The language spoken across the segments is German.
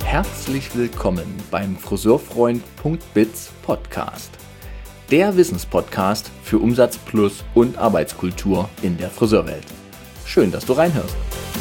Herzlich willkommen beim Friseurfreund.biz Podcast. Der Wissenspodcast für Umsatz plus und Arbeitskultur in der Friseurwelt. Schön, dass du reinhörst.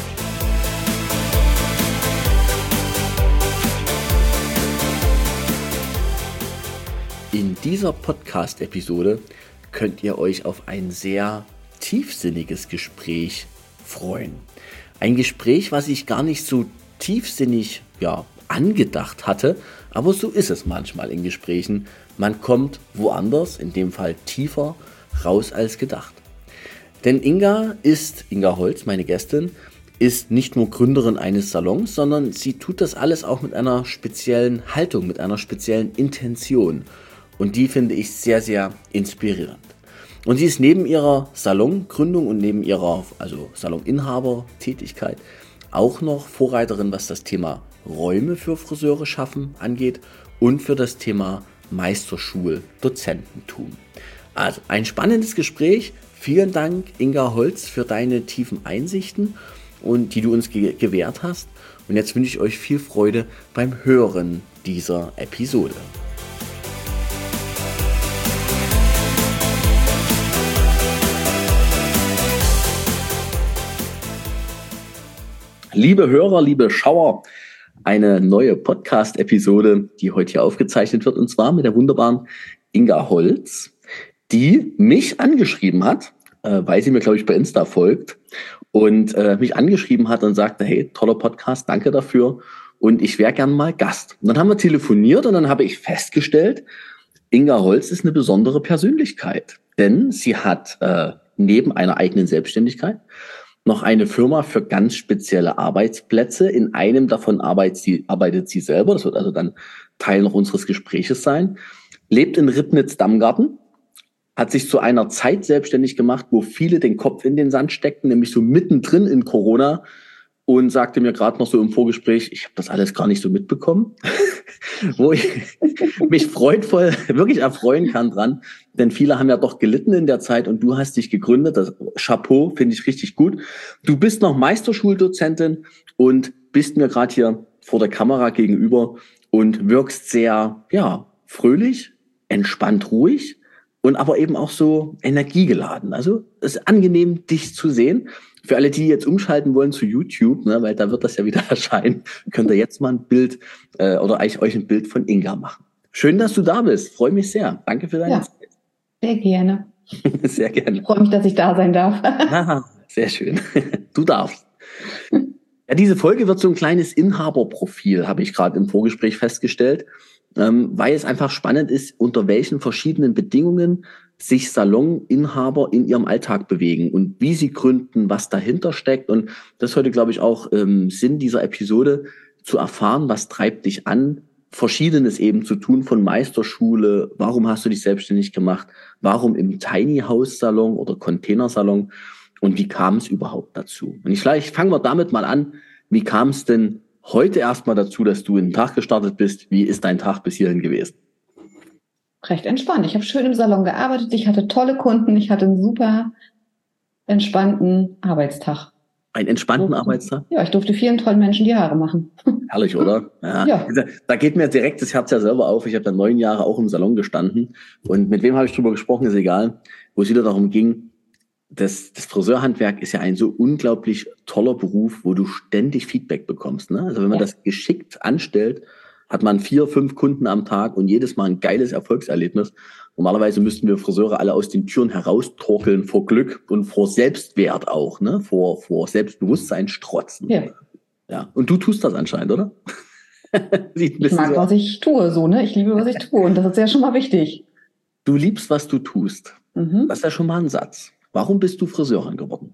In dieser Podcast-Episode könnt ihr euch auf ein sehr tiefsinniges Gespräch freuen. Ein Gespräch, was ich gar nicht so tiefsinnig angedacht hatte, aber so ist es manchmal in Gesprächen. Man kommt woanders, in dem Fall tiefer, raus als gedacht. Denn Inga Holz, meine Gästin, ist nicht nur Gründerin eines Salons, sondern sie tut das alles auch mit einer speziellen Haltung, mit einer speziellen Intention. Und die finde ich sehr, sehr inspirierend. Und sie ist neben ihrer Salongründung und neben ihrer Saloninhaber-Tätigkeit auch noch Vorreiterin, was das Thema Räume für Friseure schaffen angeht und für das Thema Meisterschul-Dozententum. Also ein spannendes Gespräch. Vielen Dank, Inga Holz, für deine tiefen Einsichten und die du uns gewährt hast. Und jetzt wünsche ich euch viel Freude beim Hören dieser Episode. Liebe Hörer, liebe Schauer, eine neue Podcast-Episode, die heute hier aufgezeichnet wird, und zwar mit der wunderbaren Inga Holz, die mich angeschrieben hat, weil sie mir, glaube ich, bei Insta folgt und mich angeschrieben hat und sagte, hey, toller Podcast, danke dafür und ich wäre gern mal Gast. Und dann haben wir telefoniert und dann habe ich festgestellt, Inga Holz ist eine besondere Persönlichkeit, denn sie hat neben einer eigenen Selbstständigkeit noch eine Firma für ganz spezielle Arbeitsplätze. In einem davon arbeitet sie selber. Das wird also dann Teil noch unseres Gespräches sein. Lebt in Ribnitz-Damgarten. Hat sich zu einer Zeit selbstständig gemacht, wo viele den Kopf in den Sand steckten, nämlich so mittendrin in Corona. Und sagte mir gerade noch so im Vorgespräch, ich habe das alles gar nicht so mitbekommen. Wo ich mich freudvoll wirklich erfreuen kann dran. Denn viele haben ja doch gelitten in der Zeit und du hast dich gegründet. Das Chapeau, finde ich richtig gut. Du bist noch Meisterschuldozentin und bist mir gerade hier vor der Kamera gegenüber und wirkst sehr, fröhlich, entspannt, ruhig und aber eben auch so energiegeladen. Also es ist angenehm, dich zu sehen. Für alle, die jetzt umschalten wollen zu YouTube, weil da wird das ja wieder erscheinen, könnt ihr jetzt mal ein Bild oder euch ein Bild von Inga machen. Schön, dass du da bist. Freue mich sehr. Danke für deine Zeit. Sehr gerne. Sehr gerne. Ich freue mich, dass ich da sein darf. Aha, sehr schön. Du darfst. Ja, diese Folge wird so ein kleines Inhaberprofil, habe ich gerade im Vorgespräch festgestellt, weil es einfach spannend ist, unter welchen verschiedenen Bedingungen sich Saloninhaber in ihrem Alltag bewegen und wie sie gründen, was dahinter steckt. Und das ist heute, glaube ich, auch Sinn dieser Episode, zu erfahren, was treibt dich an, Verschiedenes eben zu tun, von Meisterschule, warum hast du dich selbstständig gemacht, warum im Tiny House Salon oder Containersalon und wie kam es überhaupt dazu? Und vielleicht fangen wir damit mal an, wie kam es denn heute erstmal dazu, dass du in den Tag gestartet bist? Wie ist dein Tag bis hierhin gewesen? Recht entspannt. Ich habe schön im Salon gearbeitet, ich hatte tolle Kunden, ich hatte einen super entspannten Arbeitstag. Einen entspannten Arbeitstag? Ja, ich durfte vielen tollen Menschen die Haare machen. Herrlich, oder? Ja. Da geht mir direkt das Herz ja selber auf. Ich habe da 9 Jahre auch im Salon gestanden. Und mit wem habe ich drüber gesprochen, ist egal. Wo es wieder darum ging, das Friseurhandwerk ist ja ein so unglaublich toller Beruf, wo du ständig Feedback bekommst. Ne? Also wenn man das geschickt anstellt, hat man 4, 5 Kunden am Tag und jedes Mal ein geiles Erfolgserlebnis. Normalerweise müssten wir Friseure alle aus den Türen heraustorkeln vor Glück und vor Selbstwert auch, ne? Vor Selbstbewusstsein strotzen. Ja. Und du tust das anscheinend, oder? Ich mag, was ich tue, so, ne? Ich liebe, was ich tue. Und das ist ja schon mal wichtig. Du liebst, was du tust. Das ist ja schon mal ein Satz. Warum bist du Friseurin geworden?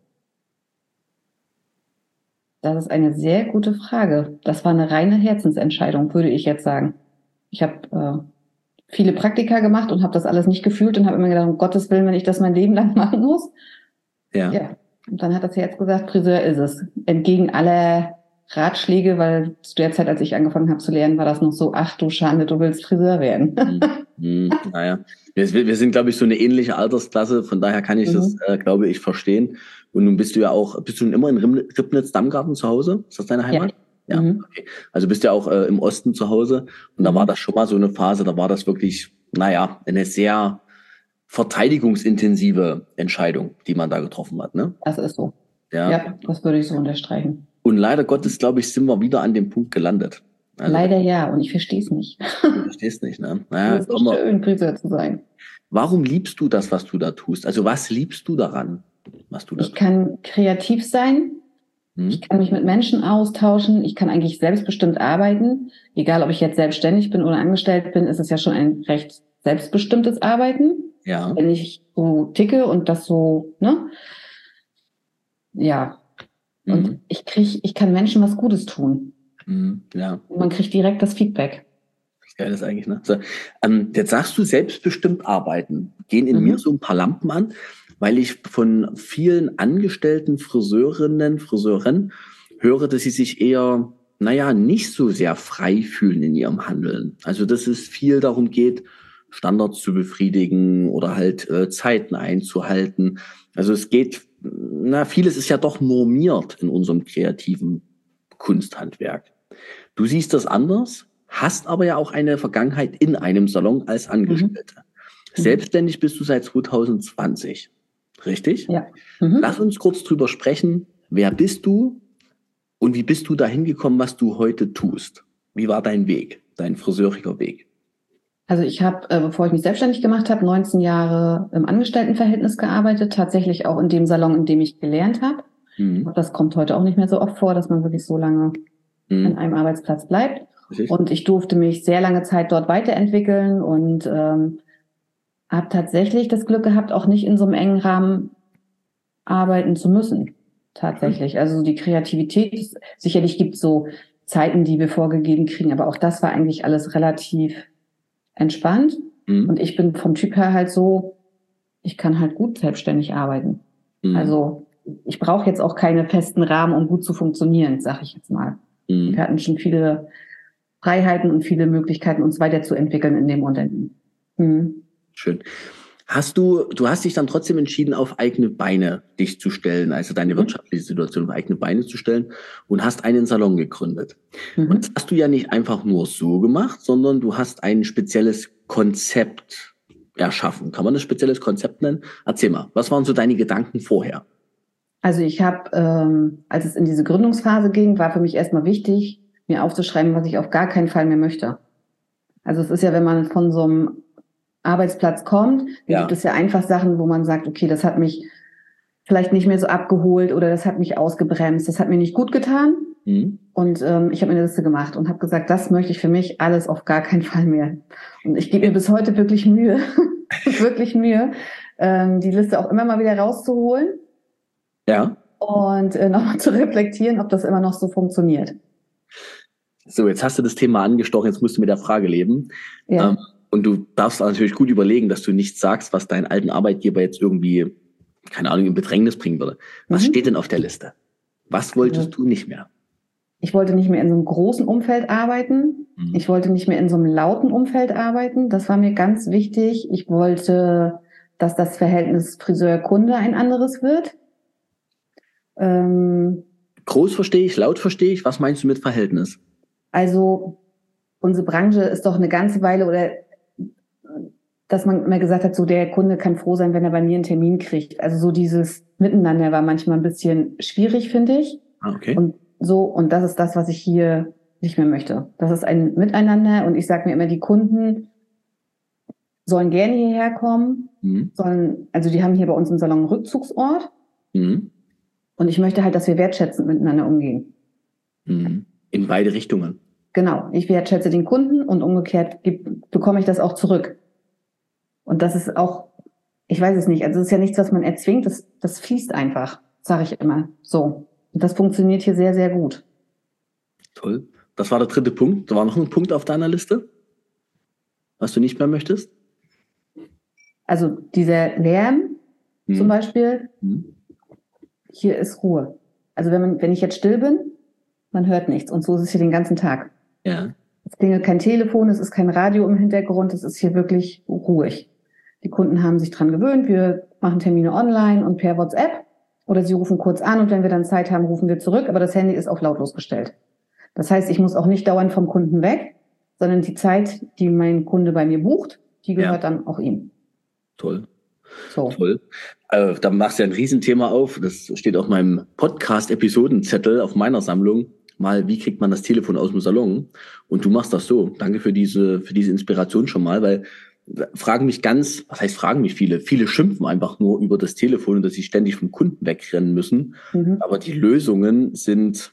Das ist eine sehr gute Frage. Das war eine reine Herzensentscheidung, würde ich jetzt sagen. Ich habe viele Praktika gemacht und habe das alles nicht gefühlt und habe immer gedacht, um Gottes Willen, wenn ich das mein Leben lang machen muss. Ja. Und dann hat das Herz gesagt, Friseur ist es. Entgegen aller Ratschläge, weil zu der Zeit, als ich angefangen habe zu lernen, war das noch so, ach du Schande, du willst Friseur werden. Naja, wir sind, glaube ich, so eine ähnliche Altersklasse, von daher kann ich das, glaube ich, verstehen. Und nun bist du ja auch, bist du schon immer in Ribnitz-Damgarten zu Hause? Ist das deine Heimat? Ja, okay. Also bist ja auch im Osten zu Hause und da war das schon mal so eine Phase, da war das wirklich, naja, eine sehr verteidigungsintensive Entscheidung, die man da getroffen hat, ne? Das ist so. Ja. Ja, das würde ich so unterstreichen. Und leider Gottes, glaube ich, sind wir wieder an dem Punkt gelandet. Also, Leider ja, und ich verstehe es nicht. du verstehst nicht, ne? Naja, Es ist so schön, Friseur zu sein. warum liebst du das, was du da tust? Also was liebst du daran, was du da Ich tust? kann kreativ sein, ich kann mich mit Menschen austauschen, ich kann eigentlich selbstbestimmt arbeiten. Egal, ob ich jetzt selbstständig bin oder angestellt bin, ist es ja schon ein recht selbstbestimmtes Arbeiten. Ja. Wenn ich so ticke und das so, ne? Ja. Und ich kann Menschen was Gutes tun. Ja. Und man kriegt direkt das Feedback. Geil ist eigentlich, ne? So, jetzt sagst du selbstbestimmt arbeiten. Gehen in mir so ein paar Lampen an, weil ich von vielen angestellten Friseuren höre, dass sie sich eher, naja, nicht so sehr frei fühlen in ihrem Handeln. Also, dass es viel darum geht, Standards zu befriedigen oder halt Zeiten einzuhalten. Also es geht, vieles ist ja doch normiert in unserem kreativen Kunsthandwerk. Du siehst das anders, hast aber ja auch eine Vergangenheit in einem Salon als Angestellte. Selbstständig bist du seit 2020, richtig? Ja. Lass uns kurz drüber sprechen. Wer bist du und wie bist du dahin gekommen, was du heute tust? Wie war dein Weg, dein friseuriger Weg? Also ich habe, bevor ich mich selbstständig gemacht habe, 19 Jahre im Angestelltenverhältnis gearbeitet, tatsächlich auch in dem Salon, in dem ich gelernt habe. Das kommt heute auch nicht mehr so oft vor, dass man wirklich so lange an einem Arbeitsplatz bleibt. Und ich durfte mich sehr lange Zeit dort weiterentwickeln und habe tatsächlich das Glück gehabt, auch nicht in so einem engen Rahmen arbeiten zu müssen. Tatsächlich. Also die Kreativität, sicherlich gibt es so Zeiten, die wir vorgegeben kriegen, aber auch das war eigentlich alles relativ entspannt. Und ich bin vom Typ her halt so, ich kann halt gut selbstständig arbeiten. Also ich brauche jetzt auch keine festen Rahmen, um gut zu funktionieren, sag ich jetzt mal. Wir hatten schon viele Freiheiten und viele Möglichkeiten, uns weiterzuentwickeln in dem Unternehmen. Schön. Du hast dich dann trotzdem entschieden, auf eigene Beine dich zu stellen, also deine wirtschaftliche Situation auf eigene Beine zu stellen und hast einen Salon gegründet. Und das hast du ja nicht einfach nur so gemacht, sondern du hast ein spezielles Konzept erschaffen. Kann man das spezielles Konzept nennen? Erzähl mal, was waren so deine Gedanken vorher? Also ich habe, als es in diese Gründungsphase ging, war für mich erstmal wichtig, mir aufzuschreiben, was ich auf gar keinen Fall mehr möchte. Also es ist ja, wenn man von so einem Arbeitsplatz kommt, dann gibt es ja einfach Sachen, wo man sagt, okay, das hat mich vielleicht nicht mehr so abgeholt oder das hat mich ausgebremst, das hat mir nicht gut getan. Und ich habe mir eine Liste gemacht und habe gesagt, das möchte ich für mich alles auf gar keinen Fall mehr. Und ich gebe mir bis heute wirklich Mühe, wirklich Mühe, die Liste auch immer mal wieder rauszuholen. Ja. Und nochmal zu reflektieren, ob das immer noch so funktioniert. So, jetzt hast du das Thema angestochen, jetzt musst du mit der Frage leben. Ja. Und du darfst natürlich gut überlegen, dass du nichts sagst, was deinen alten Arbeitgeber jetzt irgendwie, keine Ahnung, in Bedrängnis bringen würde. Was steht denn auf der Liste? Was wolltest du nicht mehr? Ich wollte nicht mehr in so einem großen Umfeld arbeiten. Ich wollte nicht mehr in so einem lauten Umfeld arbeiten. Das war mir ganz wichtig. Ich wollte, dass das Verhältnis Friseur-Kunde ein anderes wird. Groß verstehe ich, laut verstehe ich. Was meinst du mit Verhältnis? Also unsere Branche ist doch eine ganze Weile, oder dass man immer gesagt hat, so der Kunde kann froh sein, wenn er bei mir einen Termin kriegt. Also so dieses Miteinander war manchmal ein bisschen schwierig, finde ich. Okay. Und das ist das, was ich hier nicht mehr möchte. Das ist ein Miteinander und ich sage mir immer, die Kunden sollen gerne hierher kommen, also die haben hier bei uns im Salon einen Rückzugsort. Und ich möchte halt, dass wir wertschätzend miteinander umgehen. In beide Richtungen. Genau. Ich wertschätze den Kunden und umgekehrt bekomme ich das auch zurück. Und das ist auch, ich weiß es nicht, also es ist ja nichts, was man erzwingt, das fließt einfach, sage ich immer so. Und das funktioniert hier sehr, sehr gut. Toll. Das war der dritte Punkt. Da war noch ein Punkt auf deiner Liste, was du nicht mehr möchtest? Also dieser Lärm zum Beispiel, hier ist Ruhe. Also wenn ich jetzt still bin, man hört nichts. Und so ist es hier den ganzen Tag. Ja. Es klingelt kein Telefon, es ist kein Radio im Hintergrund, es ist hier wirklich ruhig. Die Kunden haben sich dran gewöhnt, wir machen Termine online und per WhatsApp oder sie rufen kurz an und wenn wir dann Zeit haben, rufen wir zurück, aber das Handy ist auf lautlos gestellt. Das heißt, ich muss auch nicht dauernd vom Kunden weg, sondern die Zeit, die mein Kunde bei mir bucht, die gehört dann auch ihm. Toll. So. Toll. Da machst du ja ein Riesenthema auf. Das steht auf meinem Podcast-Episodenzettel auf meiner Sammlung. Mal, wie kriegt man das Telefon aus dem Salon? Und du machst das so. Danke für diese Inspiration schon mal, weil was heißt fragen mich viele? Viele schimpfen einfach nur über das Telefon und dass sie ständig vom Kunden wegrennen müssen. Aber die Lösungen sind,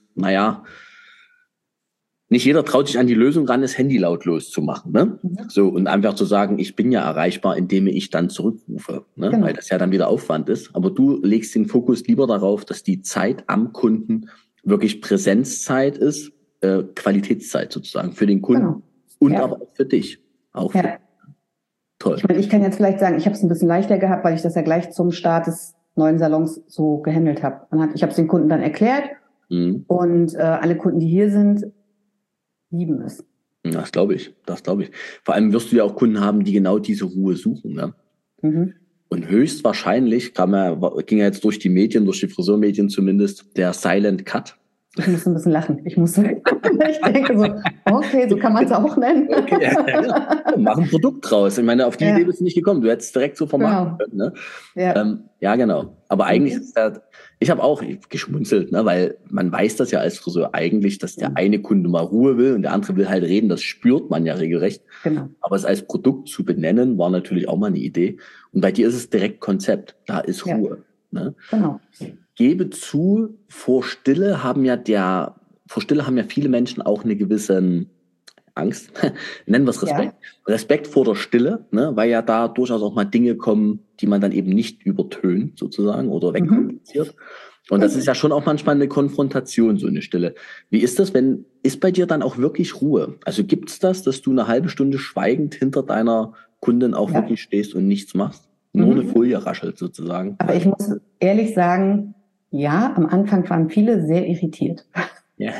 nicht jeder traut sich an die Lösung ran, das Handy lautlos zu machen, ne? So, und einfach zu sagen, ich bin ja erreichbar, indem ich dann zurückrufe, ne? Genau. Weil das ja dann wieder Aufwand ist. Aber du legst den Fokus lieber darauf, dass die Zeit am Kunden wirklich Präsenzzeit ist, Qualitätszeit sozusagen für den Kunden und aber auch für dich. Auch für toll. Ich meine, ich kann jetzt vielleicht sagen, ich habe es ein bisschen leichter gehabt, weil ich das ja gleich zum Start des neuen Salons so gehandelt habe. Ich habe es den Kunden dann erklärt und alle Kunden, die hier sind, lieben es. Das glaube ich. Vor allem wirst du ja auch Kunden haben, die genau diese Ruhe suchen. Ne? Und höchstwahrscheinlich ging ja jetzt durch die Medien, durch die Friseurmedien zumindest, der Silent Cut. Ich muss ein bisschen lachen. Ich denke so, okay, so kann man es auch nennen. Okay, ja. Mach ein Produkt draus. Ich meine, auf die Idee bist du nicht gekommen. Du hättest es direkt so vermarkten können. Ne? Ja, genau. Aber eigentlich ist ich habe auch geschmunzelt, ne? Weil man weiß das ja als Friseur eigentlich, dass der eine Kunde mal Ruhe will und der andere will halt reden. Das spürt man ja regelrecht. Genau. Aber es als Produkt zu benennen, war natürlich auch mal eine Idee. Und bei dir ist es direkt Konzept. Da ist Ruhe. Ne? Genau. Gebe zu, vor Stille haben ja viele Menschen auch eine gewisse Angst. Nennen wir es Respekt. Ja. Respekt vor der Stille, ne? Weil ja da durchaus auch mal Dinge kommen, die man dann eben nicht übertönt sozusagen oder wegkommuniziert. Und das ist ja schon auch manchmal eine Konfrontation, so eine Stille. Wie ist das, ist bei dir dann auch wirklich Ruhe? Also gibt's das, dass du eine halbe Stunde schweigend hinter deiner Kundin auch wirklich stehst und nichts machst? Nur eine Folie raschelt sozusagen. Aber ich muss ehrlich sagen, ja, am Anfang waren viele sehr irritiert. Ja.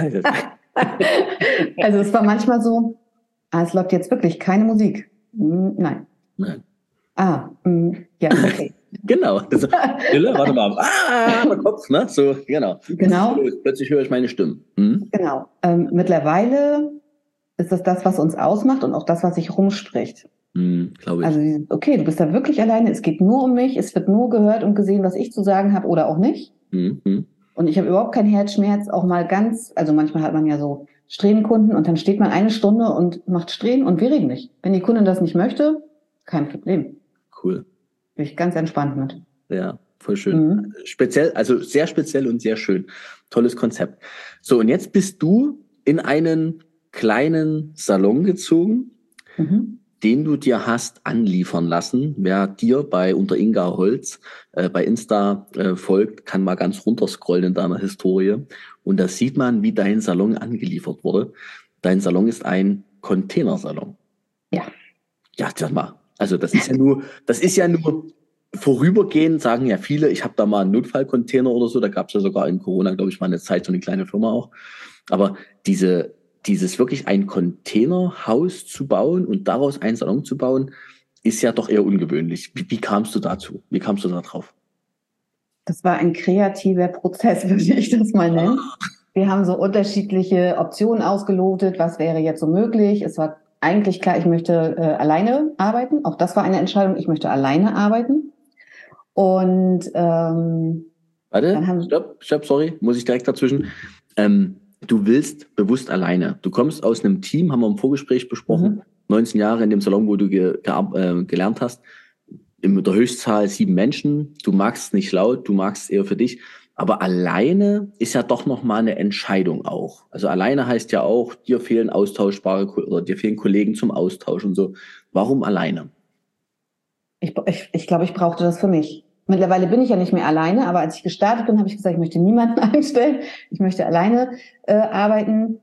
Also es war manchmal so, es läuft jetzt wirklich keine Musik. Nein. Ja, okay. Genau. Also, Stille, warte mal. Mein Kopf, ne? So, genau. Plötzlich höre ich meine Stimme. Genau. Mittlerweile ist das, was uns ausmacht und auch das, was sich rumspricht. Glaube ich. Also, okay, du bist da wirklich alleine, es geht nur um mich, es wird nur gehört und gesehen, was ich zu sagen habe oder auch nicht. Und ich habe überhaupt keinen Herzschmerz, auch mal also manchmal hat man ja so Strähnenkunden und dann steht man eine Stunde und macht Strähnen und wir reden nicht. Wenn die Kundin das nicht möchte, kein Problem. Cool. Bin ich ganz entspannt mit. Ja, voll schön. Speziell, also sehr speziell und sehr schön. Tolles Konzept. So, und jetzt bist du in einen kleinen Salon gezogen, den du dir hast anliefern lassen. Wer dir unter Inga Holz bei Insta folgt, kann mal ganz runterscrollen in deiner Historie. Und da sieht man, wie dein Salon angeliefert wurde. Dein Salon ist ein Containersalon. Ja. Ja, sag mal. Also das ist ja nur vorübergehend, sagen ja viele, ich habe da mal einen Notfallcontainer oder so. Da gab es ja sogar in Corona, glaube ich, mal eine Zeit, so eine kleine Firma auch. Aber dieses wirklich ein Containerhaus zu bauen und daraus einen Salon zu bauen, ist ja doch eher ungewöhnlich. Wie kamst du dazu? Wie kamst du da drauf? Das war ein kreativer Prozess, würde ich das mal nennen. Wir haben so unterschiedliche Optionen ausgelotet. Was wäre jetzt so möglich? Es war eigentlich klar, ich möchte alleine arbeiten. Auch das war eine Entscheidung. Ich möchte alleine arbeiten. Und Warte, stopp, sorry, muss ich direkt dazwischen. Du willst bewusst alleine. Du kommst aus einem Team, haben wir im Vorgespräch besprochen, 19 Jahre in dem Salon, wo du gelernt hast, mit der Höchstzahl 7 Menschen. Du magst es nicht laut, du magst es eher für dich. Aber alleine ist ja doch nochmal eine Entscheidung auch. Also alleine heißt ja auch, dir fehlen austauschbare oder dir fehlen Kollegen zum Austausch und so. Warum alleine? Ich glaube, ich brauchte das für mich. Mittlerweile bin ich ja nicht mehr alleine, aber als ich gestartet bin, habe ich gesagt, ich möchte niemanden einstellen. Ich möchte alleine arbeiten.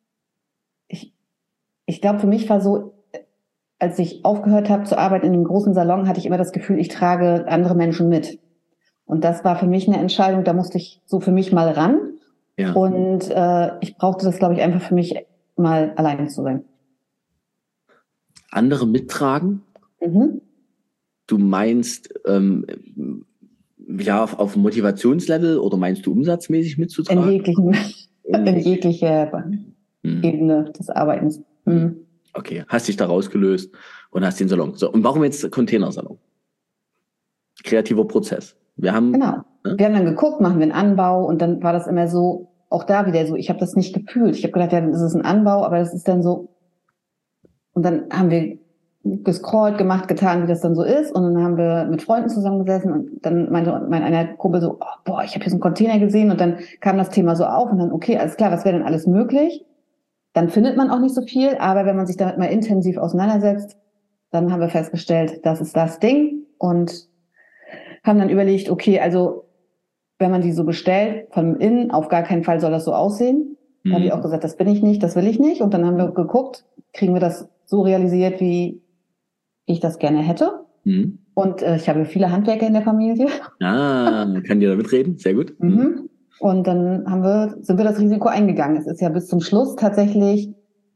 Ich glaube, für mich war so, als ich aufgehört habe zu arbeiten in dem großen Salon, hatte ich immer das Gefühl, ich trage andere Menschen mit. Und das war für mich eine Entscheidung, da musste ich so für mich mal ran. Ja. Und ich brauchte das, glaube ich, einfach für mich mal alleine zu sein. Andere mittragen? Du meinst, auf Motivationslevel oder meinst du umsatzmäßig mitzutragen? In jeglichen. In jeglicher Ebene des Arbeitens. Okay, hast dich da rausgelöst und hast den Salon. So, und warum jetzt Containersalon? Kreativer Prozess. Genau. Wir haben dann geguckt, machen wir einen Anbau und dann war das immer so, auch da wieder so, ich habe das nicht gefühlt. Ich habe gedacht, ja, dann ist es ein Anbau, aber das ist dann so. Und dann haben wir gescrollt, gemacht, getan, wie das dann so ist. Und dann haben wir mit Freunden zusammengesessen und dann meinte mein einer Kumpel so, oh, boah, ich habe hier so einen Container gesehen und dann kam das Thema so auf und dann, okay, alles klar, was wäre denn alles möglich? Dann findet man auch nicht so viel, aber wenn man sich damit mal intensiv auseinandersetzt, dann haben wir festgestellt, das ist das Ding und haben dann überlegt, okay, also wenn man die so bestellt, von innen, auf gar keinen Fall soll das so aussehen. Da habe ich auch gesagt, das bin ich nicht, das will ich nicht. Und dann haben wir geguckt, kriegen wir das so realisiert, wie ich das gerne hätte. Und ich habe viele Handwerker in der Familie. Kann dir da mitreden? Sehr gut. Und dann sind wir das Risiko eingegangen. Es ist ja bis zum Schluss tatsächlich,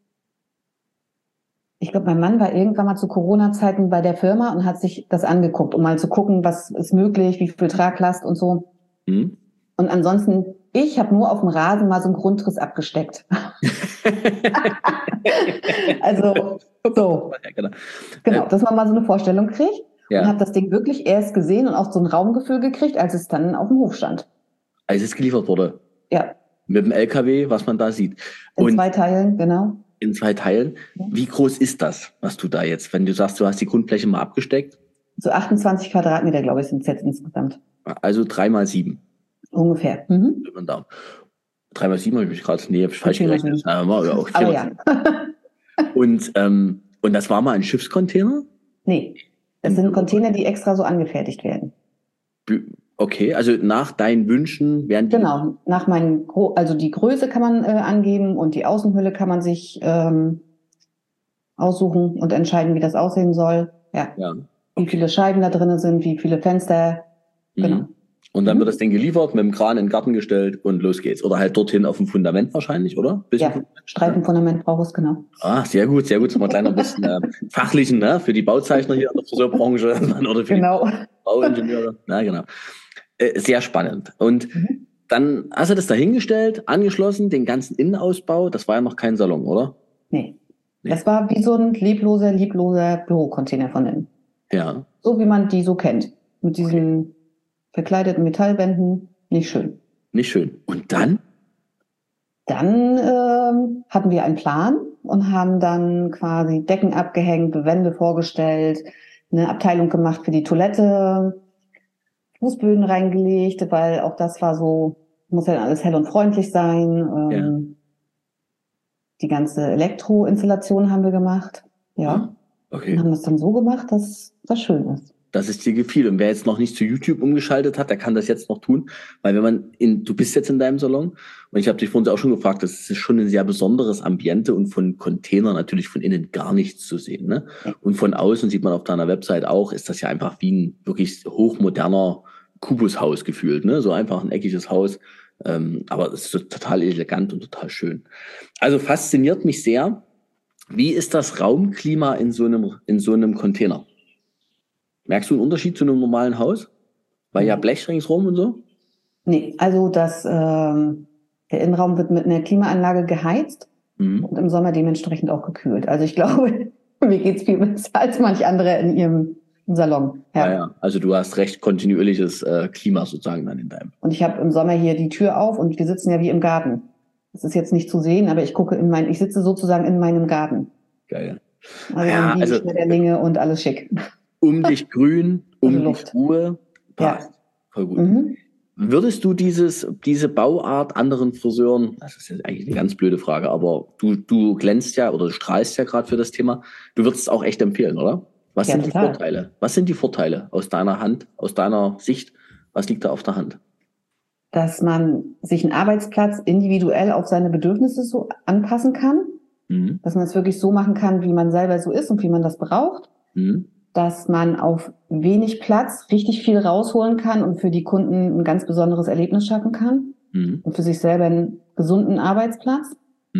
ich glaube, mein Mann war irgendwann mal zu Corona-Zeiten bei der Firma und hat sich das angeguckt, um mal zu gucken, was ist möglich, wie viel Traglast und so. Und ansonsten, ich habe nur auf dem Rasen mal so einen Grundriss abgesteckt. Also so. Genau, dass man mal so eine Vorstellung kriegt. Und habe das Ding wirklich erst gesehen und auch so ein Raumgefühl gekriegt, als es dann auf dem Hof stand. Als es geliefert wurde? Ja. Mit dem LKW, was man da sieht. In 2 Teilen, genau. In 2 Teilen. Wie groß ist das, was du da jetzt, wenn du sagst, du hast die Grundfläche mal abgesteckt? So 28 Quadratmeter, glaube ich, sind es jetzt insgesamt. Also 3x7. Ungefähr. 3x7 habe ich mich gerade, falsch gerechnet. Aber ja. Und das war mal ein Schiffscontainer? Nee, das sind Container, die extra so angefertigt werden. Okay, also nach deinen Wünschen werden die... Genau, nach also die Größe kann man angeben und die Außenhülle kann man sich aussuchen und entscheiden, wie das aussehen soll. Ja. Wie viele Scheiben da drin sind, wie viele Fenster. Genau. Und dann wird das Ding geliefert, mit dem Kran in den Garten gestellt und los geht's. Oder halt dorthin auf dem Fundament wahrscheinlich, oder? Streifenfundament braucht es, genau. Sehr gut, sehr gut. So mal kleiner bisschen fachlichen, ne? Für die Bauzeichner hier in der Friseurbranche oder für die Bauingenieure. Na, genau. Sehr spannend. Und dann hast du das dahingestellt, angeschlossen, den ganzen Innenausbau. Das war ja noch kein Salon, oder? Nee. Das war wie so ein liebloser Bürocontainer von innen. Ja. So wie man die so kennt. Mit diesen verkleideten Metallwänden. Nicht schön. Nicht schön. Und dann? Dann hatten wir einen Plan und haben dann quasi Decken abgehängt, Wände vorgestellt, eine Abteilung gemacht für die Toilette, Fußböden reingelegt, weil auch das war so, muss ja alles hell und freundlich sein. Die ganze Elektroinstallation haben wir gemacht. Ja. Okay. Und haben das dann so gemacht, dass das schön ist. Dass es dir gefiel. Und wer jetzt noch nicht zu YouTube umgeschaltet hat, der kann das jetzt noch tun. Weil du bist jetzt in deinem Salon und ich habe dich vorhin auch schon gefragt, das ist schon ein sehr besonderes Ambiente und von Containern natürlich von innen gar nichts zu sehen. Ne? Und von außen sieht man auf deiner Website auch, ist das ja einfach wie ein wirklich hochmoderner Kubushaus gefühlt. Ne? So einfach ein eckiges Haus. Aber es ist so total elegant und total schön. Also fasziniert mich sehr. Wie ist das Raumklima in so einem Container? Merkst du einen Unterschied zu einem normalen Haus? Weil ja Blech ringsrum und so? Nee, also der Innenraum wird mit einer Klimaanlage geheizt und im Sommer dementsprechend auch gekühlt. Also ich glaube, mir geht's viel besser als manch andere in ihrem Salon. Ja. Also du hast recht kontinuierliches Klima sozusagen dann in deinem. Und ich habe im Sommer hier die Tür auf und wir sitzen ja wie im Garten. Das ist jetzt nicht zu sehen, aber ich sitze sozusagen in meinem Garten. Geil. Also Schmetterlinge und alles schick. Um dich grün, dich Ruhe, passt. Voll gut. Würdest du diese Bauart anderen Friseuren, das ist jetzt eigentlich eine ganz blöde Frage, aber du glänzt ja oder du strahlst ja gerade für das Thema, du würdest es auch echt empfehlen, oder? Was sind die Vorteile? Was sind die Vorteile aus deiner Sicht? Was liegt da auf der Hand? Dass man sich einen Arbeitsplatz individuell auf seine Bedürfnisse so anpassen kann. Dass man es wirklich so machen kann, wie man selber so ist und wie man das braucht. Dass man auf wenig Platz richtig viel rausholen kann und für die Kunden ein ganz besonderes Erlebnis schaffen kann. Und für sich selber einen gesunden Arbeitsplatz.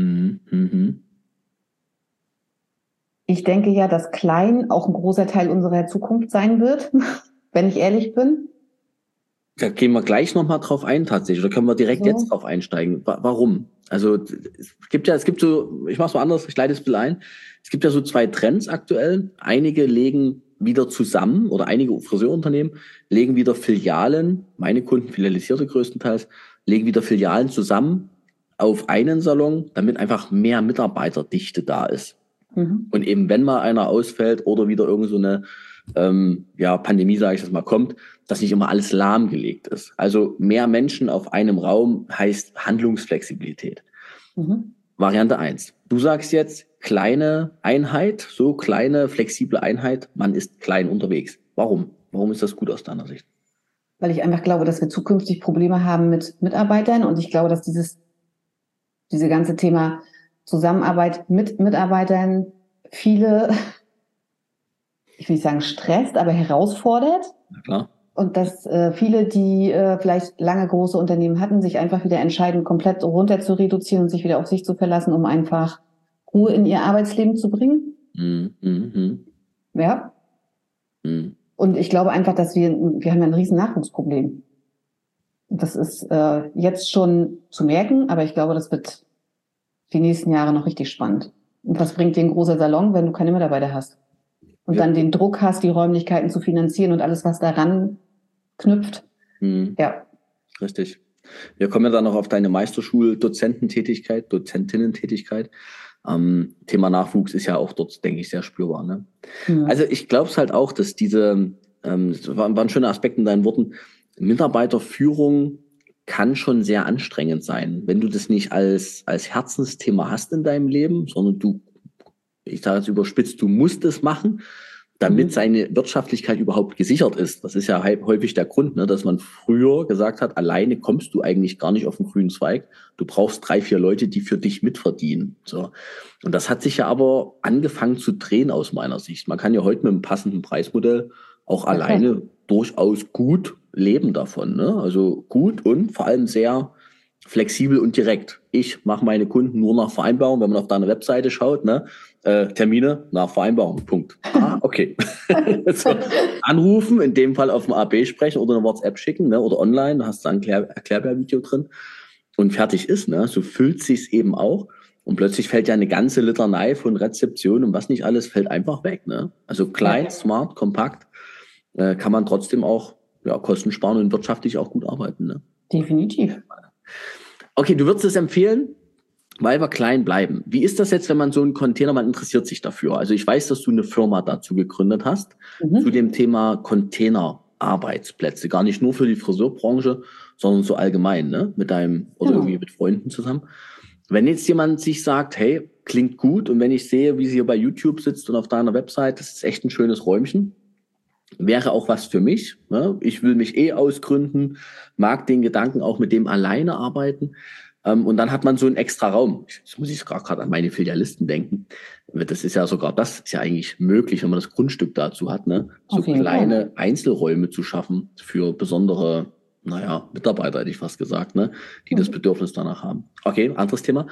Ich denke ja, dass klein auch ein großer Teil unserer Zukunft sein wird, wenn ich ehrlich bin. Da gehen wir gleich nochmal drauf ein, tatsächlich. Oder können wir direkt jetzt So. drauf einsteigen? Warum? Also, es gibt so, ich mach's mal anders, ich leite es ein bisschen ein. Es gibt ja so zwei Trends aktuell. Einige legen wieder zusammen oder einige Friseurunternehmen legen wieder Filialen, meine Kunden, filialisierte größtenteils, legen wieder Filialen zusammen auf einen Salon, damit einfach mehr Mitarbeiterdichte da ist. Mhm. Und eben, wenn mal einer ausfällt oder wieder irgend so eine Pandemie, sage ich das mal, kommt, dass nicht immer alles lahmgelegt ist. Also mehr Menschen auf einem Raum heißt Handlungsflexibilität. Mhm. Variante 1. Du sagst jetzt kleine Einheit, so kleine, flexible Einheit, man ist klein unterwegs. Warum? Warum ist das gut aus deiner Sicht? Weil ich einfach glaube, dass wir zukünftig Probleme haben mit Mitarbeitern und ich glaube, dass diese ganze Thema Zusammenarbeit mit Mitarbeitern viele, ich will nicht sagen stresst, aber herausfordert. Na klar. Und dass viele, die vielleicht lange große Unternehmen hatten, sich einfach wieder entscheiden, komplett runter zu reduzieren und sich wieder auf sich zu verlassen, um einfach Ruhe in ihr Arbeitsleben zu bringen. Ja. Und ich glaube einfach, dass wir haben ja ein riesen Nachwuchsproblem. Und das ist jetzt schon zu merken, aber ich glaube, das wird die nächsten Jahre noch richtig spannend. Und was bringt dir ein großer Salon, wenn du keine Mitarbeiter hast? Und dann den Druck hast, die Räumlichkeiten zu finanzieren und alles, was daran knüpft. Ja. Richtig. Wir kommen ja dann noch auf deine Meisterschul-Dozentinnentätigkeit. Thema Nachwuchs ist ja auch dort, denke ich, sehr spürbar. Ne? Also ich glaube es halt auch, dass diese, das war ein schöner Aspekt in deinen Worten, Mitarbeiterführung kann schon sehr anstrengend sein, wenn du das nicht als Herzensthema hast in deinem Leben, sondern du, ich sage jetzt überspitzt, du musst es machen, damit seine Wirtschaftlichkeit überhaupt gesichert ist. Das ist ja häufig der Grund, ne, dass man früher gesagt hat, alleine kommst du eigentlich gar nicht auf den grünen Zweig. Du brauchst 3, 4 Leute, die für dich mitverdienen. So. Und das hat sich ja aber angefangen zu drehen aus meiner Sicht. Man kann ja heute mit einem passenden Preismodell auch alleine durchaus gut leben davon. Ne? Also gut und vor allem sehr flexibel und direkt. Ich mache meine Kunden nur nach Vereinbarung, wenn man auf deine Webseite schaut, ne? Termine nach Vereinbarung, Punkt. Okay. So, anrufen, in dem Fall auf dem AB sprechen oder eine WhatsApp schicken, ne? Oder online, da hast du ein Erklärbär-Video drin und fertig ist. Ne? So füllt sich's eben auch und plötzlich fällt ja eine ganze Litanei von Rezeption und was nicht alles fällt einfach weg. Ne? Also klein, smart, kompakt, kann man trotzdem auch Kosten sparen und wirtschaftlich auch gut arbeiten. Ne? Definitiv. Okay, du würdest es empfehlen, weil wir klein bleiben. Wie ist das jetzt, wenn man so einen Container, man interessiert sich dafür? Also ich weiß, dass du eine Firma dazu gegründet hast, zu dem Thema Containerarbeitsplätze. Gar nicht nur für die Friseurbranche, sondern so allgemein, ne? Mit deinem oder irgendwie mit Freunden zusammen. Wenn jetzt jemand sich sagt, hey, klingt gut und wenn ich sehe, wie sie hier bei YouTube sitzt und auf deiner Website, das ist echt ein schönes Räumchen, wäre auch was für mich. Ne? Ich will mich ausgründen, mag den Gedanken auch mit dem alleine arbeiten. Und dann hat man so einen extra Raum. Jetzt muss ich gerade an meine Filialisten denken. Das ist ja eigentlich möglich, wenn man das Grundstück dazu hat, ne? So kleine Einzelräume zu schaffen für besondere, Mitarbeiter, hätte ich fast gesagt, ne? Die das Bedürfnis danach haben. Okay, anderes Thema.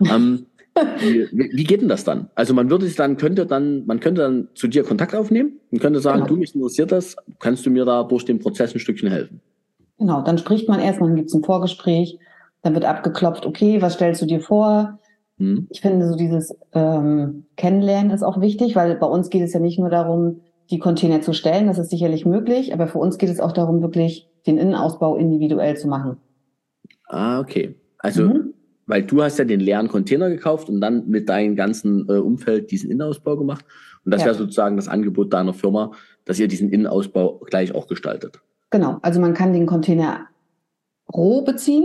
Wie geht denn das dann? Also man könnte dann zu dir Kontakt aufnehmen und könnte sagen, du, mich interessiert das, kannst du mir da durch den Prozess ein Stückchen helfen? Genau, dann spricht man erstmal, dann gibt es ein Vorgespräch, dann wird abgeklopft, okay, was stellst du dir vor? Ich finde, so dieses Kennenlernen ist auch wichtig, weil bei uns geht es ja nicht nur darum, die Container zu stellen, das ist sicherlich möglich, aber für uns geht es auch darum, wirklich den Innenausbau individuell zu machen. Okay. Also, weil du hast ja den leeren Container gekauft und dann mit deinem ganzen Umfeld diesen Innenausbau gemacht. Und das wäre sozusagen das Angebot deiner Firma, dass ihr diesen Innenausbau gleich auch gestaltet. Genau, also man kann den Container roh beziehen.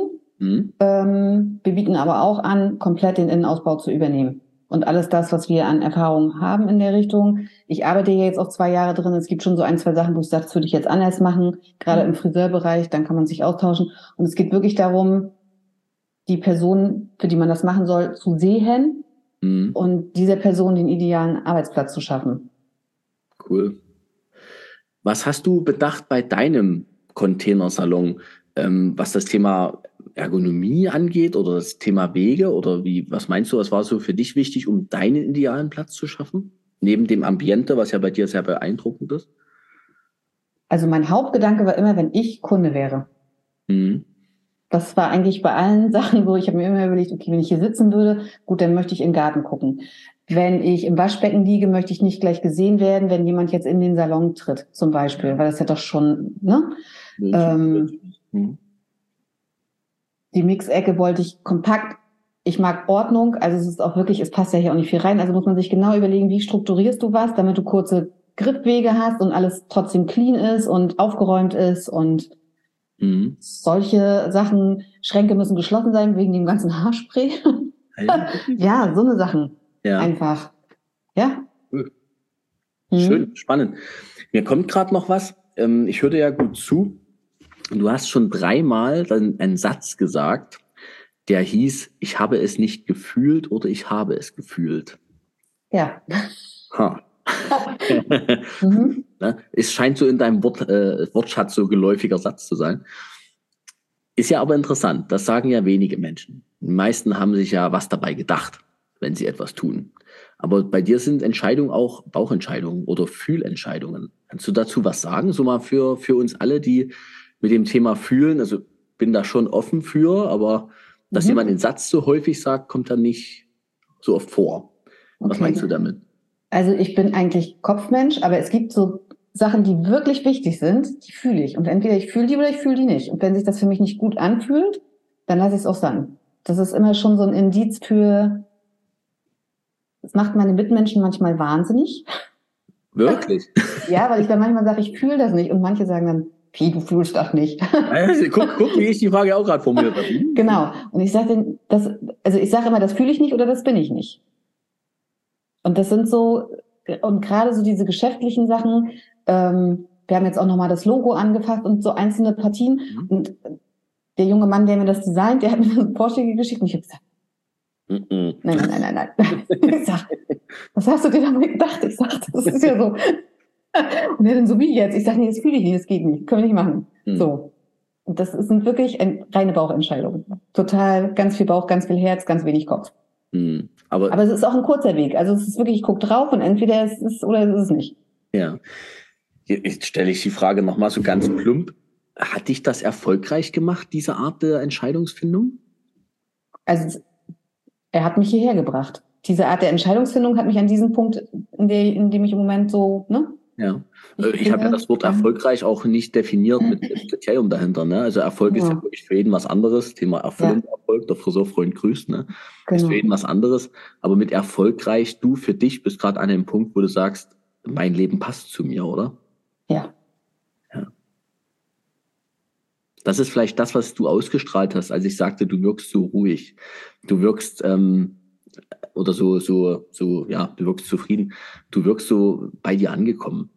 Wir bieten aber auch an, komplett den Innenausbau zu übernehmen. Und alles das, was wir an Erfahrung haben in der Richtung. Ich arbeite hier jetzt auch 2 Jahre drin. Es gibt schon so 1, 2 Sachen, wo ich sage, das würde ich jetzt anders machen. Gerade im Friseurbereich, dann kann man sich austauschen. Und es geht wirklich darum, die Person, für die man das machen soll, zu sehen und dieser Person den idealen Arbeitsplatz zu schaffen. Cool. Was hast du bedacht bei deinem Containersalon, was das Thema Ergonomie angeht oder das Thema Wege oder was meinst du, was war so für dich wichtig, um deinen idealen Platz zu schaffen? Neben dem Ambiente, was ja bei dir sehr beeindruckend ist? Also mein Hauptgedanke war immer, wenn ich Kunde wäre, Mhm. Das war eigentlich bei allen Sachen so, ich habe mir immer überlegt, okay, wenn ich hier sitzen würde, gut, dann möchte ich in den Garten gucken. Wenn ich im Waschbecken liege, möchte ich nicht gleich gesehen werden, wenn jemand jetzt in den Salon tritt, zum Beispiel, weil das ja doch schon, ne? Mhm. Die Mixecke wollte ich kompakt. Ich mag Ordnung, also es ist auch wirklich, es passt ja hier auch nicht viel rein, also muss man sich genau überlegen, wie strukturierst du was, damit du kurze Griffwege hast und alles trotzdem clean ist und aufgeräumt ist und solche Sachen. Schränke müssen geschlossen sein wegen dem ganzen Haarspray. Ja, so eine Sachen. Ja. Einfach. Ja. Schön, spannend. Mir kommt gerade noch was. Ich höre dir ja gut zu. Du hast schon 3-mal einen Satz gesagt, der hieß, ich habe es nicht gefühlt oder ich habe es gefühlt. Ja. Ha. Es scheint so in deinem Wortschatz so geläufiger Satz zu sein. Ist ja aber interessant, das sagen ja wenige Menschen. Die meisten haben sich ja was dabei gedacht, wenn sie etwas tun. Aber bei dir sind Entscheidungen auch Bauchentscheidungen oder Fühlentscheidungen. Kannst du dazu was sagen? So mal für uns alle, die mit dem Thema fühlen. Also bin da schon offen für, aber dass jemand den Satz so häufig sagt, kommt dann nicht so oft vor. Was meinst du damit? Also ich bin eigentlich Kopfmensch, aber es gibt so Sachen, die wirklich wichtig sind, die fühle ich. Und entweder ich fühle die oder ich fühle die nicht. Und wenn sich das für mich nicht gut anfühlt, dann lasse ich es auch sein. Das ist immer schon so ein Indiz für, das macht meine Mitmenschen manchmal wahnsinnig. Wirklich? Ja, weil ich dann manchmal sage, ich fühle das nicht. Und manche sagen dann, wie, du fühlst das nicht. Guck, wie ich die Frage auch gerade formuliert habe. Genau. Und ich sage ich sage immer, das fühle ich nicht oder das bin ich nicht. Und das sind so, und gerade so diese geschäftlichen Sachen, wir haben jetzt auch nochmal das Logo angefasst und so einzelne Partien. Und der junge Mann, der mir das designt, der hat mir eine Vorschläge geschickt und ich habe gesagt, nein. Ich sag, was hast du dir damit gedacht? Ich sag, das ist ja so. Und er dann so, wie jetzt? Ich sage, nee, das fühle ich nicht, das geht nicht, können wir nicht machen. So. Und das sind wirklich reine Bauchentscheidungen. Total, ganz viel Bauch, ganz viel Herz, ganz wenig Kopf. Aber es ist auch ein kurzer Weg. Also es ist wirklich, ich gucke drauf und entweder es ist oder es ist nicht. Ja. Jetzt stelle ich die Frage nochmal so ganz plump. Hat dich das erfolgreich gemacht, diese Art der Entscheidungsfindung? Also er hat mich hierher gebracht. Diese Art der Entscheidungsfindung hat mich an diesen Punkt, in dem ich im Moment so, ne? Ja. Ich habe ja das Wort erfolgreich auch nicht definiert mit Kriterium dahinter. Ne? Also Erfolg ist ja wirklich für jeden was anderes. Thema Erfüllung, Erfolg, der Friseurfreund grüßt. Ne? Ist für jeden was anderes. Aber mit erfolgreich, du für dich bist gerade an dem Punkt, wo du sagst, mein Leben passt zu mir, oder? Ja. Das ist vielleicht das, was du ausgestrahlt hast, als ich sagte, du wirkst so ruhig. Du wirkst oder du wirkst zufrieden. Du wirkst so bei dir angekommen.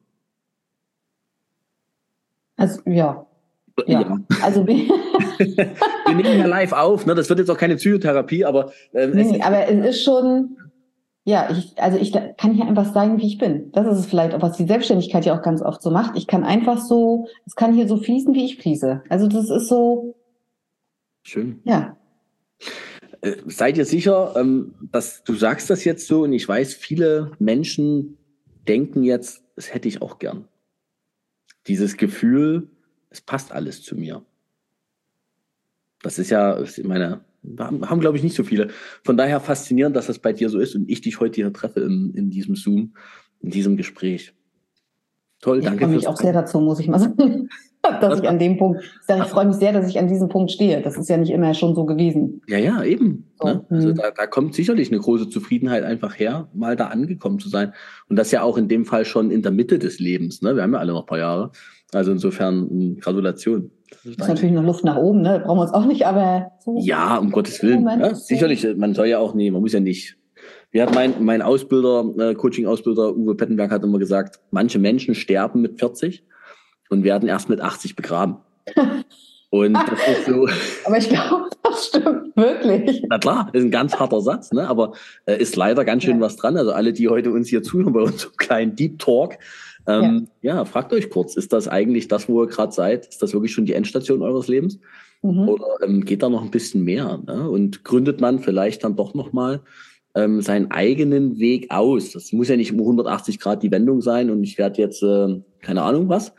Also, ja. Also, wir nehmen ja live auf, ne? Das wird jetzt auch keine Psychotherapie, aber aber es ist schon, ich kann hier einfach sein, wie ich bin. Das ist es vielleicht auch, was die Selbstständigkeit ja auch ganz oft so macht. Ich kann einfach so, es kann hier so fließen, wie ich fließe. Also das ist so. Schön. Ja. Seid ihr sicher, dass du sagst das jetzt so und ich weiß, viele Menschen denken jetzt, das hätte ich auch gern. Dieses Gefühl, es passt alles zu mir. Das ist ja, ich meine, haben glaube ich nicht so viele. Von daher faszinierend, dass das bei dir so ist und ich dich heute hier treffe in diesem Zoom, in diesem Gespräch. Toll, danke. Ich freue mich auch sehr dazu, muss ich mal sagen, dass ich an dem Punkt, ich freue mich sehr, dass ich an diesem Punkt stehe. Das ist ja nicht immer schon so gewesen. Ja, eben. So. Ne? Also da kommt sicherlich eine große Zufriedenheit einfach her, mal da angekommen zu sein. Und das ja auch in dem Fall schon in der Mitte des Lebens. Ne? Wir haben ja alle noch ein paar Jahre. Also insofern Gratulation. Das ist natürlich noch Luft nach oben, ne? Brauchen wir uns auch nicht, aber so. Ja, um Gottes Willen. Ja, sicherlich, man soll ja auch nie, man muss ja nicht. Wie hat mein Ausbilder, Coaching-Ausbilder Uwe Pettenberg hat immer gesagt, manche Menschen sterben mit 40 und werden erst mit 80 begraben. Und das ist so. Aber ich glaube, das stimmt wirklich. Na klar, ist ein ganz harter Satz, ne? Aber ist leider ganz schön was dran. Also alle, die heute uns hier zuhören bei unserem kleinen Deep Talk, fragt euch kurz, ist das eigentlich das, wo ihr gerade seid? Ist das wirklich schon die Endstation eures Lebens? Oder geht da noch ein bisschen mehr? Ne? Und gründet man vielleicht dann doch nochmal seinen eigenen Weg aus? Das muss ja nicht um 180 Grad die Wendung sein und ich werde jetzt, keine Ahnung was,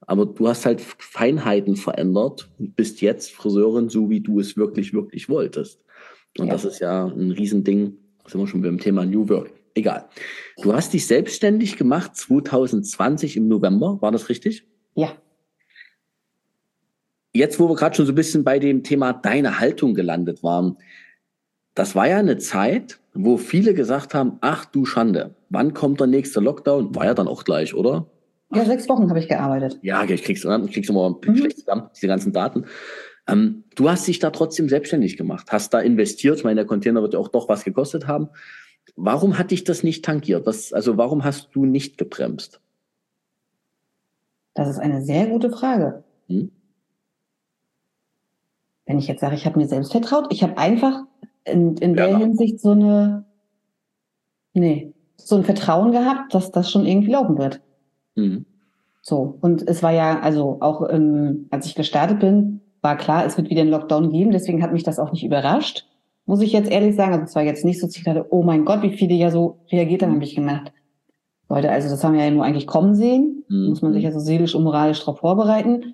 Aber du hast halt Feinheiten verändert und bist jetzt Friseurin, so wie du es wirklich, wirklich wolltest. Und Ja. das ist ja ein Riesending. Da sind wir schon beim Thema New Work. Egal. Du hast dich selbstständig gemacht 2020 im November. War das richtig? Ja. Jetzt, wo wir gerade schon so ein bisschen bei dem Thema deine Haltung gelandet waren, das war ja eine Zeit, wo viele gesagt haben, ach du Schande, wann kommt der nächste Lockdown? War ja dann auch gleich, oder? Ja, 6 Wochen habe ich gearbeitet. Ja, ich krieg's immer schlecht zusammen, diese ganzen Daten. Du hast dich da trotzdem selbstständig gemacht, hast da investiert. Ich meine, der Container wird ja auch doch was gekostet haben. Warum hat dich das nicht tangiert? Warum hast du nicht gebremst? Das ist eine sehr gute Frage. Hm? Wenn ich jetzt sage, ich habe mir selbst vertraut, ich habe einfach in der Ja. Hinsicht so ein Vertrauen gehabt, dass das schon irgendwie laufen wird. Hm. So. Und es war ja, also auch als ich gestartet bin, war klar, es wird wieder einen Lockdown geben. Deswegen hat mich das auch nicht überrascht, muss ich jetzt ehrlich sagen. Also es war jetzt nicht so, dass ich dachte, oh mein Gott, wie viele ja so reagiert haben, habe ich gemerkt. Leute, also das haben wir ja nur eigentlich kommen sehen. Muss man sich ja so seelisch und moralisch darauf vorbereiten.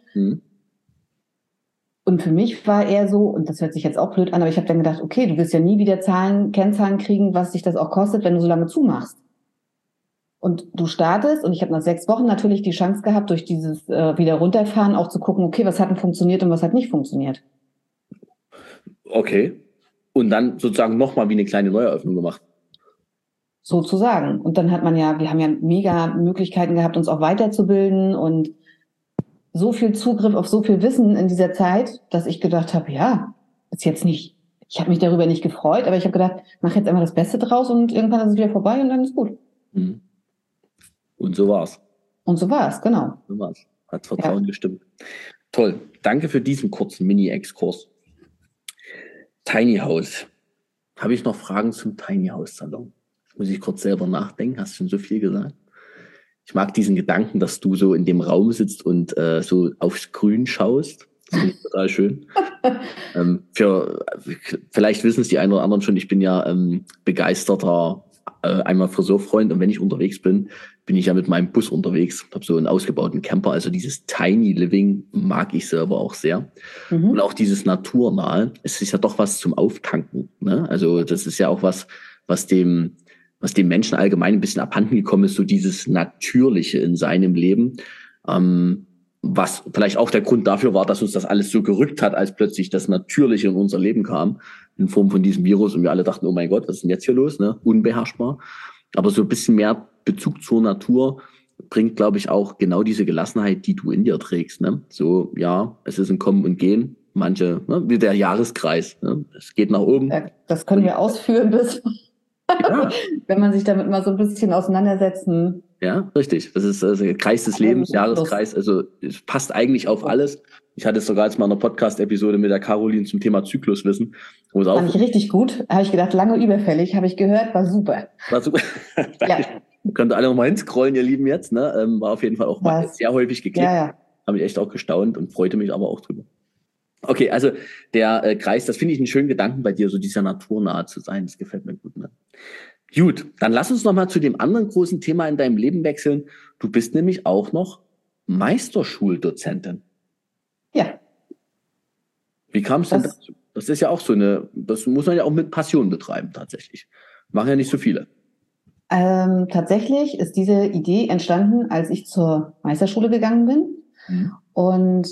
Und für mich war eher so, und das hört sich jetzt auch blöd an, aber ich habe dann gedacht, okay, du wirst ja nie wieder Kennzahlen kriegen, was dich das auch kostet, wenn du so lange zumachst. Und du startest, und ich habe nach 6 Wochen natürlich die Chance gehabt, durch dieses wieder runterfahren auch zu gucken, okay, was hat denn funktioniert und was hat nicht funktioniert. Okay. Und dann sozusagen nochmal wie eine kleine Neueröffnung gemacht. Sozusagen. Und dann wir haben ja mega Möglichkeiten gehabt, uns auch weiterzubilden und so viel Zugriff auf so viel Wissen in dieser Zeit, dass ich gedacht habe, ja, ist jetzt nicht, ich habe mich darüber nicht gefreut, aber ich habe gedacht, mach jetzt einmal das Beste draus und irgendwann ist es wieder vorbei und dann ist gut. Und so war's. Und so war's, genau. So war's. Hat Vertrauen gestimmt. Toll. Danke für diesen kurzen Mini-Exkurs. Tiny House. Habe ich noch Fragen zum Tiny House Salon? Muss ich kurz selber nachdenken. Hast schon so viel gesagt. Ich mag diesen Gedanken, dass du so in dem Raum sitzt und so aufs Grün schaust. Das finde ich total schön. Vielleicht wissen es die einen oder anderen schon, ich bin ja begeisterter einmal Friseurfreund, und wenn ich unterwegs bin, bin ich ja mit meinem Bus unterwegs. Ich habe so einen ausgebauten Camper, also dieses Tiny Living mag ich selber auch sehr. Und auch dieses Naturnahe, es ist ja doch was zum Auftanken. Ne? Also das ist ja auch was dem Menschen allgemein ein bisschen abhanden gekommen ist, so dieses Natürliche in seinem Leben. Was vielleicht auch der Grund dafür war, dass uns das alles so gerückt hat, als plötzlich das Natürliche in unser Leben kam, in Form von diesem Virus, und wir alle dachten, oh mein Gott, was ist denn jetzt hier los? Ne? Unbeherrschbar. Aber so ein bisschen mehr Bezug zur Natur bringt, glaube ich, auch genau diese Gelassenheit, die du in dir trägst. Ne? So, ja, es ist ein Kommen und Gehen. Manche, ne, wie der Jahreskreis. Ne? Es geht nach oben. Das können wir ausführen, Ja. wenn man sich damit mal so ein bisschen auseinandersetzen. Ja, richtig. Das ist der Kreis des Lebens, Jahreskreis. Also es passt eigentlich auf alles. Ich hatte es sogar jetzt mal in einer Podcast-Episode mit der Caroline zum Thema Zykluswissen. Fand ich richtig gut. Habe ich gedacht, lange überfällig. Habe ich gehört, war super. War super. Ja. Könnt ihr alle nochmal hinscrollen, ihr Lieben, jetzt. Ne? War auf jeden Fall auch mal sehr häufig geklickt. Ja. Habe ich echt auch gestaunt und freute mich aber auch drüber. Okay, also der Kreis, das finde ich einen schönen Gedanken bei dir, so dieser naturnahe zu sein. Das gefällt mir gut. Ne? Gut, dann lass uns noch mal zu dem anderen großen Thema in deinem Leben wechseln. Du bist nämlich auch noch Meisterschuldozentin. Ja. Wie kam es denn dazu? Das ist ja auch das muss man ja auch mit Passion betreiben tatsächlich. Machen ja nicht so viele. Tatsächlich ist diese Idee entstanden, als ich zur Meisterschule gegangen bin und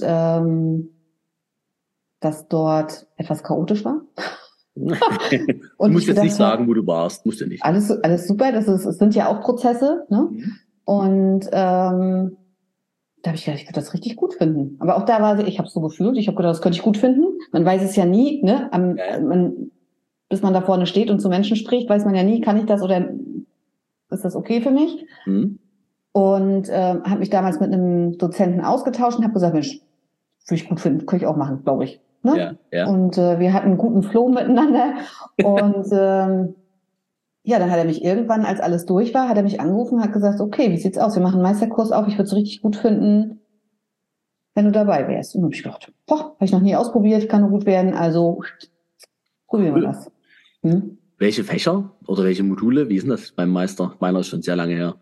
das dort etwas chaotisch war. Du musst jetzt nicht sagen, wo du warst, musst du nicht. Alles super, es sind ja auch Prozesse, ne? Und da habe ich gedacht, ich könnte das richtig gut finden. Aber auch da ich habe es so gefühlt, ich habe gedacht, das könnte ich gut finden. Man weiß es ja nie, ne? Bis man da vorne steht und zu Menschen spricht, weiß man ja nie, kann ich das oder ist das okay für mich? Und habe mich damals mit einem Dozenten ausgetauscht und habe gesagt, Mensch, würde ich gut finden, könnte ich auch machen, glaube ich. Ne? Ja. Und wir hatten einen guten Flow miteinander. Und dann hat er mich irgendwann, als alles durch war, hat er mich angerufen und hat gesagt, okay, wie sieht's aus? Wir machen einen Meisterkurs auf, ich würde es richtig gut finden, wenn du dabei wärst. Und dann habe ich gedacht, habe ich noch nie ausprobiert, kann nur gut werden, also probieren wir das. Welche Fächer oder welche Module? Wie ist denn das beim Meister? Meiner ist schon sehr lange her.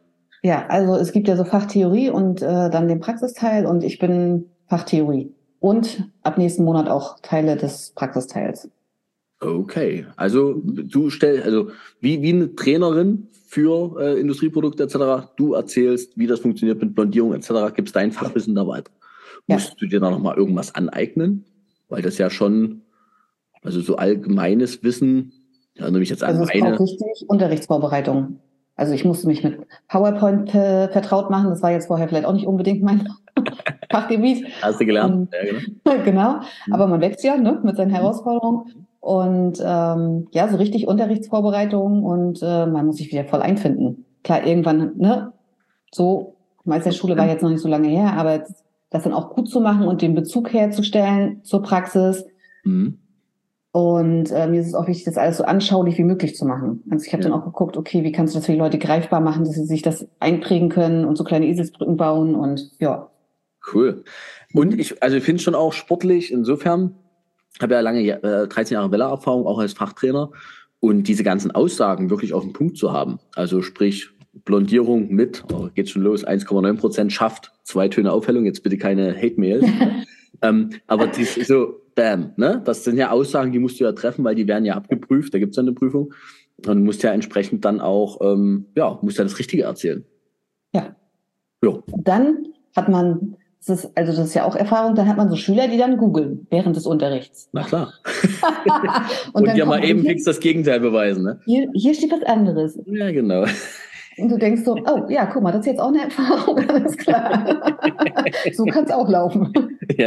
Ja, also es gibt ja so Fachtheorie und dann den Praxisteil und ich bin Fachtheorie. Und ab nächsten Monat auch Teile des Praxisteils. Okay, also also wie eine Trainerin für Industrieprodukte etc. Du erzählst, wie das funktioniert mit Blondierung etc. Gibst dein Fachwissen da weiter. Ja, Musst du dir da nochmal irgendwas aneignen? Weil das ja schon, also so allgemeines Wissen, ich erinnere mich jetzt an also es braucht meine. richtig Unterrichtsvorbereitung. Also ich musste mich mit PowerPoint vertraut machen. Das war jetzt vorher vielleicht auch nicht unbedingt mein Fachgebiet. Hast du gelernt? Und Ja, genau. genau, Mhm. aber man wächst ja, ne, mit seinen Mhm. Herausforderungen. Und ja, so richtig Unterrichtsvorbereitung und man muss sich wieder voll einfinden. Klar, irgendwann, ne, so, Meisterschule war jetzt noch nicht so lange her, aber das dann auch gut zu machen und den Bezug herzustellen zur Praxis. Mhm. Und mir ist es auch wichtig, das alles so anschaulich wie möglich zu machen. Also ich habe Ja, dann auch geguckt, okay, wie kannst du das für die Leute greifbar machen, dass sie sich das einprägen können und so kleine Eselsbrücken bauen und ja. cool. Und also ich finde es schon auch sportlich, insofern, habe ja lange 13 Jahre Welle-Erfahrung, auch als Fachtrainer. Und diese ganzen Aussagen wirklich auf den Punkt zu haben. Also sprich, Blondierung mit, geht schon los, 1,9% schafft 2 Töne Aufhellung, jetzt bitte keine Hate-Mails. Aber das ist so, bam, ne? Das sind ja Aussagen, die musst du ja treffen, weil die werden ja abgeprüft, da gibt es ja eine Prüfung. Und musst ja entsprechend dann auch, musst ja das Richtige erzählen. Ja. Jo. Und dann hat man, das ist ja auch Erfahrung, dann hat man so Schüler, die dann googeln während des Unterrichts. Na klar. Und Und dann ja kommt mal man eben fix das Gegenteil beweisen, ne? hier steht was anderes. Ja, genau. Und du denkst so, oh ja, guck mal, das ist jetzt auch eine Erfahrung, alles klar. So kann es auch laufen. Ja,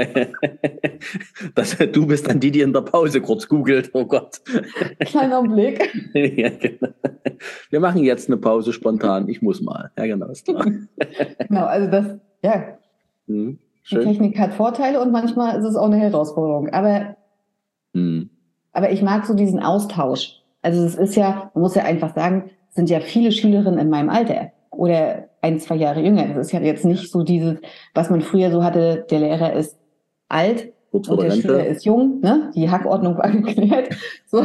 du bist dann die in der Pause kurz googelt. Oh Gott. Kleiner Blick. Ja, genau. Wir machen jetzt eine Pause spontan. Ich muss mal. Ja, genau, ist klar. Genau, also ja, die Schön. Technik hat Vorteile und manchmal ist es auch eine Herausforderung. Mhm. Aber ich mag so diesen Austausch. Also es ist ja, man muss ja einfach sagen, es sind ja viele Schülerinnen in meinem Alter oder 1, 2 Jahre jünger. Das ist ja jetzt nicht so dieses, was man früher so hatte, der Lehrer ist alt Kurz vor und der der Schüler Rente. ist jung, ne? Die Hackordnung war geklärt. So.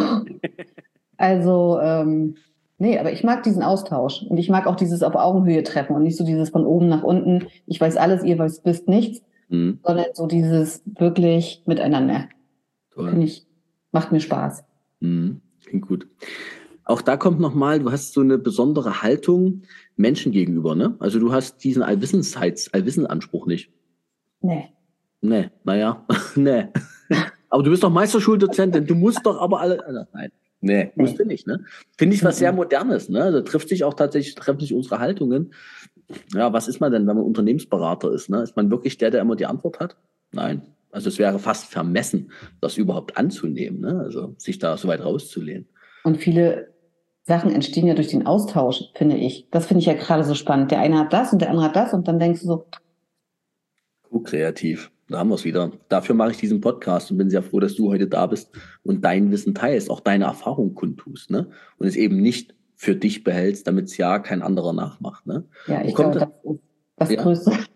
Also, nee, aber ich mag diesen Austausch und ich mag auch dieses auf Augenhöhe treffen und nicht so dieses von oben nach unten, ich weiß alles, ihr wisst nichts, Mhm. sondern so dieses wirklich miteinander. Toll. Finde ich, macht mir Spaß. Mhm. Klingt gut. Auch da kommt nochmal, du hast so eine besondere Haltung Menschen gegenüber, ne? Also du hast diesen Allwissensanspruch nicht. Nee. Nee, naja, nee. Aber du bist doch Meisterschuldozentin, du musst doch aber alle. Nein. Nee, musst Nee. du nicht, ne? Finde ich was sehr Mhm. Modernes, ne? Da trifft sich auch tatsächlich, treffen sich unsere Haltungen. Ja, was ist man denn, wenn man Unternehmensberater ist, ne? Ist man wirklich der immer die Antwort hat? Nein. Also es wäre fast vermessen, das überhaupt anzunehmen, ne? Also sich da so weit rauszulehnen. Und viele Sachen entstehen ja durch den Austausch, finde ich. Das finde ich ja gerade so spannend. Der eine hat das und der andere hat das und dann denkst du so, Kreativ. Da haben wir es wieder. Dafür mache ich diesen Podcast und bin sehr froh, dass du heute da bist und dein Wissen teilst, auch deine Erfahrung kundtust, ne? Und es eben nicht für dich behältst, damit es ja kein anderer nachmacht, ne? ja, Wo ich kommt glaube, das? das ist das Ja?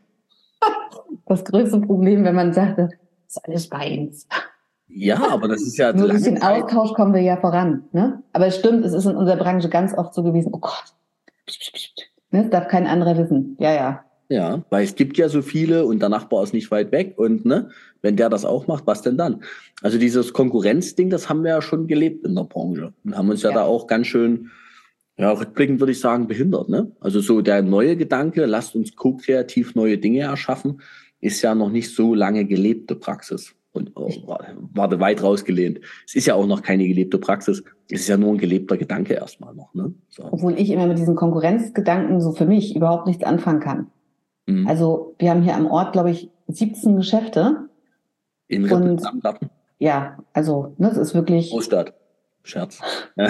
das größte Problem, wenn man sagt, das ist alles meins. Ja, aber das ist ja Nur durch lange den Zeit. Austausch kommen wir ja voran. Ne? Aber es stimmt, es ist in unserer Branche ganz oft so gewesen, oh Gott, pst, pst, pst. Ne? Das darf kein anderer wissen. Ja, ja. Ja, weil es gibt ja so viele und der Nachbar ist nicht weit weg und ne, wenn der das auch macht, was denn dann? Also dieses Konkurrenzding, das haben wir ja schon gelebt in der Branche und haben uns ja da Ja. auch ganz schön, ja, rückblickend würde ich sagen, behindert, ne? Also so der neue Gedanke, lasst uns ko-kreativ neue Dinge erschaffen, ist ja noch nicht so lange gelebte Praxis und war weit rausgelehnt. Es ist ja auch noch keine gelebte Praxis, es ist ja nur ein gelebter Gedanke erstmal noch, ne? So. Obwohl ich immer mit diesen Konkurrenzgedanken so für mich überhaupt nichts anfangen kann. Mhm. Also wir haben hier am Ort, glaube ich, 17 Geschäfte. In Und Rippen, ja, also ne, das ist wirklich, Großstadt. Scherz. Ja.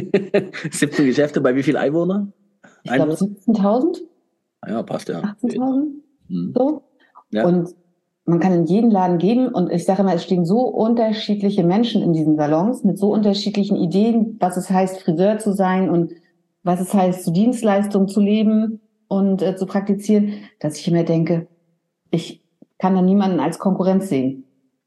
17 Geschäfte bei wie viel Einwohner? ich glaube, 17.000, Ja, passt ja. 18.000, Hm. so. Ja. Und man kann in jeden Laden gehen und ich sage mal, es stehen so unterschiedliche Menschen in diesen Salons mit so unterschiedlichen Ideen, was es heißt, Friseur zu sein und was es heißt, zu Dienstleistungen zu leben und zu praktizieren, dass ich immer denke, ich kann da niemanden als Konkurrenz sehen.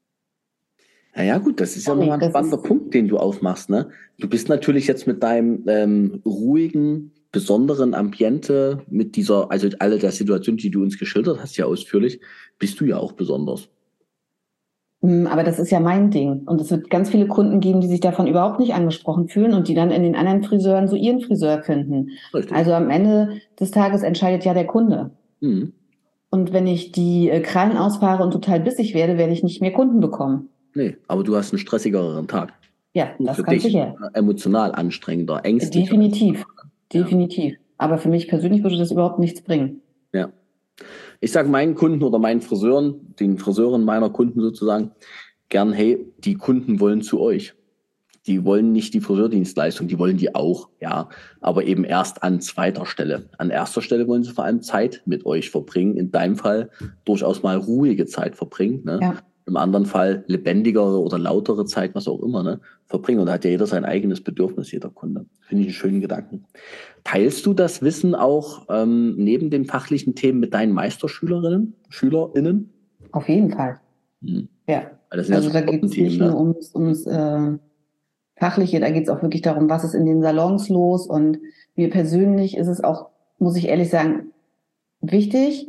Ja, gut, das ist ja nochmal Sorry, ein das spannender ist, Punkt, den du aufmachst, ne? Du bist natürlich jetzt mit deinem ruhigen besonderen Ambiente mit dieser, also alle der Situationen, die du uns geschildert hast, ja ausführlich, bist du ja auch besonders. Aber das ist ja mein Ding. Und es wird ganz viele Kunden geben, die sich davon überhaupt nicht angesprochen fühlen und die dann in den anderen Friseuren so ihren Friseur finden. Richtig. Also am Ende des Tages entscheidet ja der Kunde. Mhm. Und wenn ich die Krallen ausfahre und total bissig werde, werde ich nicht mehr Kunden bekommen. Nee, aber du hast einen stressigeren Tag. Ja, Nur das für ganz dich. sicher. Emotional anstrengender, ängstlicher. Definitiv. Ja. Definitiv. Aber für mich persönlich würde das überhaupt nichts bringen. Ja. Ich sage meinen Kunden oder meinen Friseuren, den Friseuren meiner Kunden sozusagen, gern, hey, die Kunden wollen zu euch. Die wollen nicht die Friseurdienstleistung, die wollen die auch, ja, aber eben erst an zweiter Stelle. An erster Stelle wollen sie vor allem Zeit mit euch verbringen, in deinem Fall durchaus mal ruhige Zeit verbringen, ne? Ja. Im anderen Fall lebendigere oder lautere Zeit, was auch immer, ne, verbringen. Und da hat ja jeder sein eigenes Bedürfnis, jeder Kunde. Finde ich einen schönen Gedanken. Teilst du das Wissen auch neben den fachlichen Themen mit deinen SchülerInnen? Auf jeden Fall. Ja. Weil das sind Also ja so da geht es nicht ne? nur ums Fachliche, da geht es auch wirklich darum, was ist in den Salons los. Und mir persönlich ist es auch, muss ich ehrlich sagen, wichtig